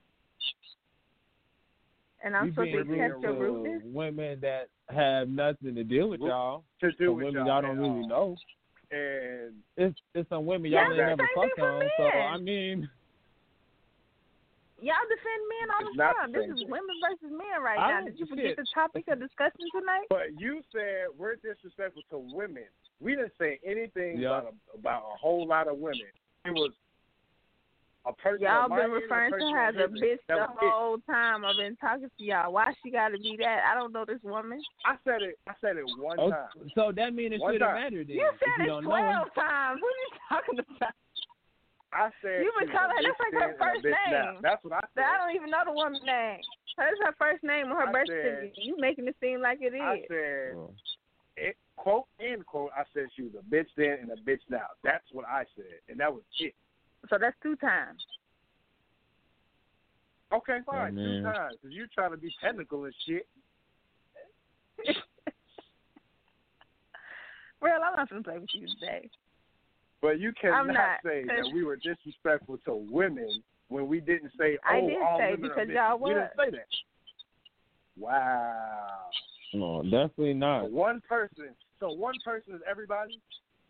and I'm You supposed to being accept your rude rudeness. to women that have nothing to do with y'all. To do Some with women y'all y'all don't at really all. know. And It's it's some women Y'all y'all do ain't the never same thing fucked for on. So men. I mean, Y'all defend men all It's the not time. the This same is thing. women versus men right I now. don't Did you defend- forget the topic of discussion tonight? but you said we're disrespectful to women. We didn't say anything Yeah. about a, about a whole lot of women. It was a person. Y'all on my been end and referring to person her on as a his bitch end. That the was it. whole time I've been talking to y'all. Why she got to be that? I don't know this woman. I said it. I said it one oh, time. so that means it One shouldn't time. matter then. You if said you it don't know her. twelve times. What are you talking about? I said You been she was calling her- a that's bitch like her then and a first bitch now. name. That's what I said. I don't even know the woman's name. That's her first name on her I birth said- certificate. You making it seem like it is. I said, Oh. it, quote, end quote, I said she was a bitch then and a bitch now. That's what I said. And that was it. So that's two times. Okay, fine, Oh, two man. times. Because you trying to be technical and shit. Well, I'm not going to play with you today. But you I'm cannot not, say 'cause- that we were disrespectful to women when we didn't say, oh, I did all say women because are y'all bitches. We didn't was. say that. Wow. No, definitely So not. one person. So one person is everybody?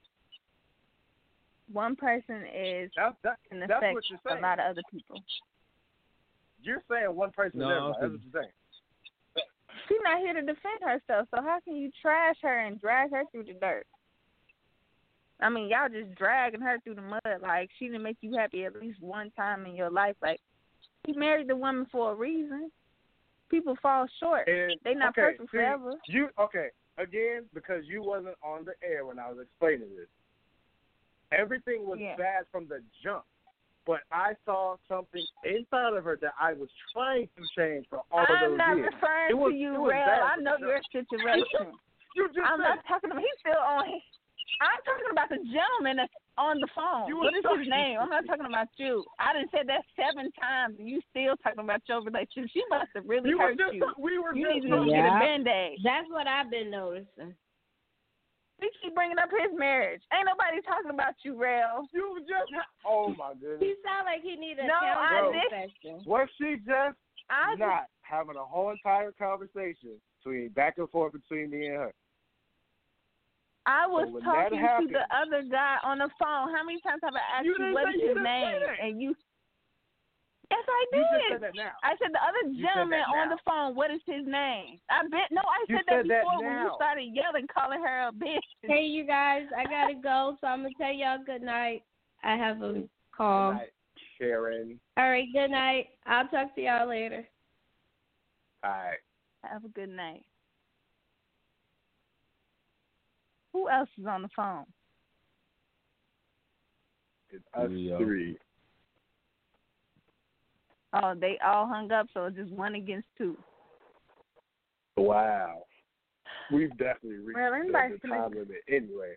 One person is That, that, an that's effect what you're a saying. lot of other people. You're saying one person No, is everybody. That's cause- what you're saying. She's not here to defend herself, so how can you trash her and drag her through the dirt? I mean, y'all just dragging her through the mud. Like, she didn't make you happy at least one time in your life. Like, he married the woman for a reason. People fall short. And, They not okay, perfect see, forever. You okay? Again, because you wasn't on the air when I was explaining this. Everything was Yeah. bad from the jump, but I saw something inside of her that I was trying to change for all of I'm those not years. referring It was- to you, it was Rel. bad I from know the your jump. situation. You just I'm said not it. talking about. He's still on. I'm talking about the gentleman that's on the phone. You What was is talking- his name? I'm not talking about you. I done said that seven times, and you still talking about your relationship. She must have really You were hurt just, you. we were You just need to go get a Yeah. Band-Aid. That's what I've been noticing. We keep bringing up his marriage. Ain't nobody talking about you, Rel. You just. Oh my He goodness. sound like he need a No, I counseling did- session. Was she just I not having a whole entire conversation between back and forth between me and her? I was So when talking that to the happened- other guy on the phone. How many times have I asked You you, didn't what say- is you his didn't say name? that. And you, yes, I You did. just said that now. I said the other You said gentleman that on now. the phone. What is his name? I bet. No, I You said, said that before when you now. started yelling, calling her a bitch. Hey, you guys, I gotta go, so I'm gonna tell y'all good night. I have a call. Good night, Sharon. All right, good night. I'll talk to y'all later. All right. Have a good night. Who else is on the phone? It's us Yeah. three. Oh, they all hung up, so it's just one against two. Wow. We've definitely reached Well, the, anybody's the time connected. limit anyway.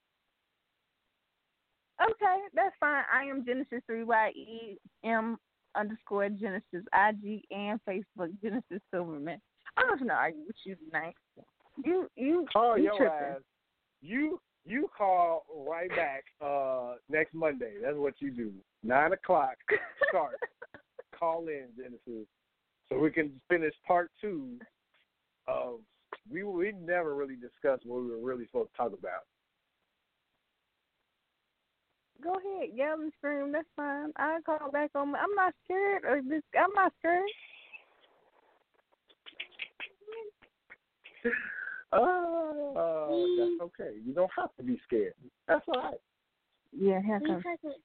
Okay, that's fine. I am Genesis three Y E M underscore Genesis I G and Facebook Genesis Silverman. I'm not gonna argue with you tonight. You you Oh, you your tripping. ass. You you call right back uh next Monday. That's what you do. Nine o'clock sharp. Call in, Genesis, so we can finish part two of we we never really discussed what we were really supposed to talk about. Go ahead, yell and scream. That's fine. I'll call back on my, I'm not scared. Or this, I'm not scared. Oh, that's okay. You don't have to be scared. That's all right. Yeah, here comes.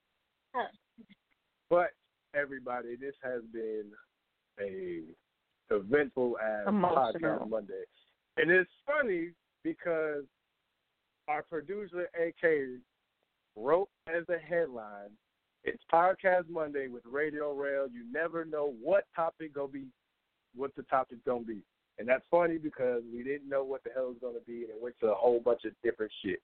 But everybody, this has been a eventful as Emotional. Podcast Monday, and it's funny because our producer A K wrote as a headline, "It's Podcast Monday with Radio Rail. You never know what topic gonna be, what the topic's gonna be." And that's funny because we didn't know what the hell it was going to be, and it went to a whole bunch of different shit.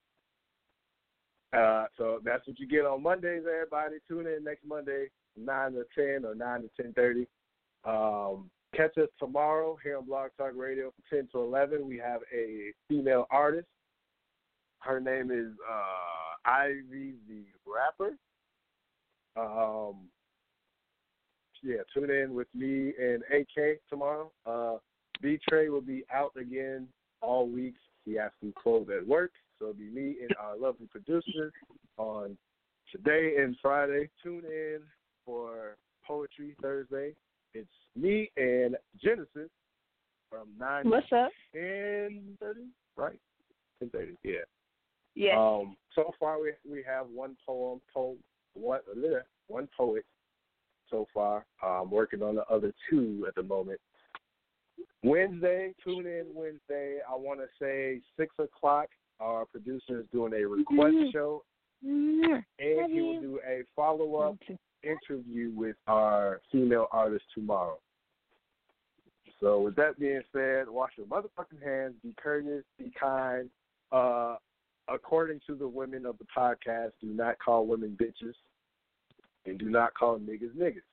Uh, so that's what you get on Mondays, everybody. Tune in next Monday, nine to ten or nine to ten thirty. Um, catch us tomorrow here on Blog Talk Radio from ten to eleven. We have a female artist. Her name is uh, Ivy the Rapper. Um, yeah, tune in with me and A K tomorrow. Uh, B-Trey will be out again all week. He has to close at work, so it'll be me and our lovely producer on today and Friday. Tune in for Poetry Thursday. It's me and Genesis from nine What's to up? ten thirty, right? ten thirty, yeah. Yeah. Um, so far, we we have one poem, poem one, one poet so far. I'm working on the other two at the moment. Wednesday, tune in Wednesday. I want to say six o'clock. Our producer is doing a request Mm-hmm. show, Mm-hmm. and he will do a follow-up interview with our female artist tomorrow. So with that being said, wash your motherfucking hands, be courteous, be kind. Uh, according to the women of the podcast, do not call women bitches, and do not call niggas niggas.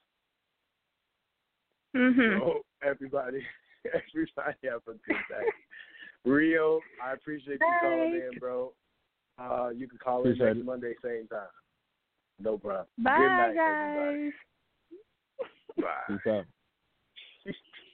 Mm-hmm. So everybody, everybody have a good day. Rio, I appreciate you calling in, bro. Uh, you can call in Appreciate next it. Monday, same time. No problem. Bye, Good night, guys. everybody. Bye. Peace out.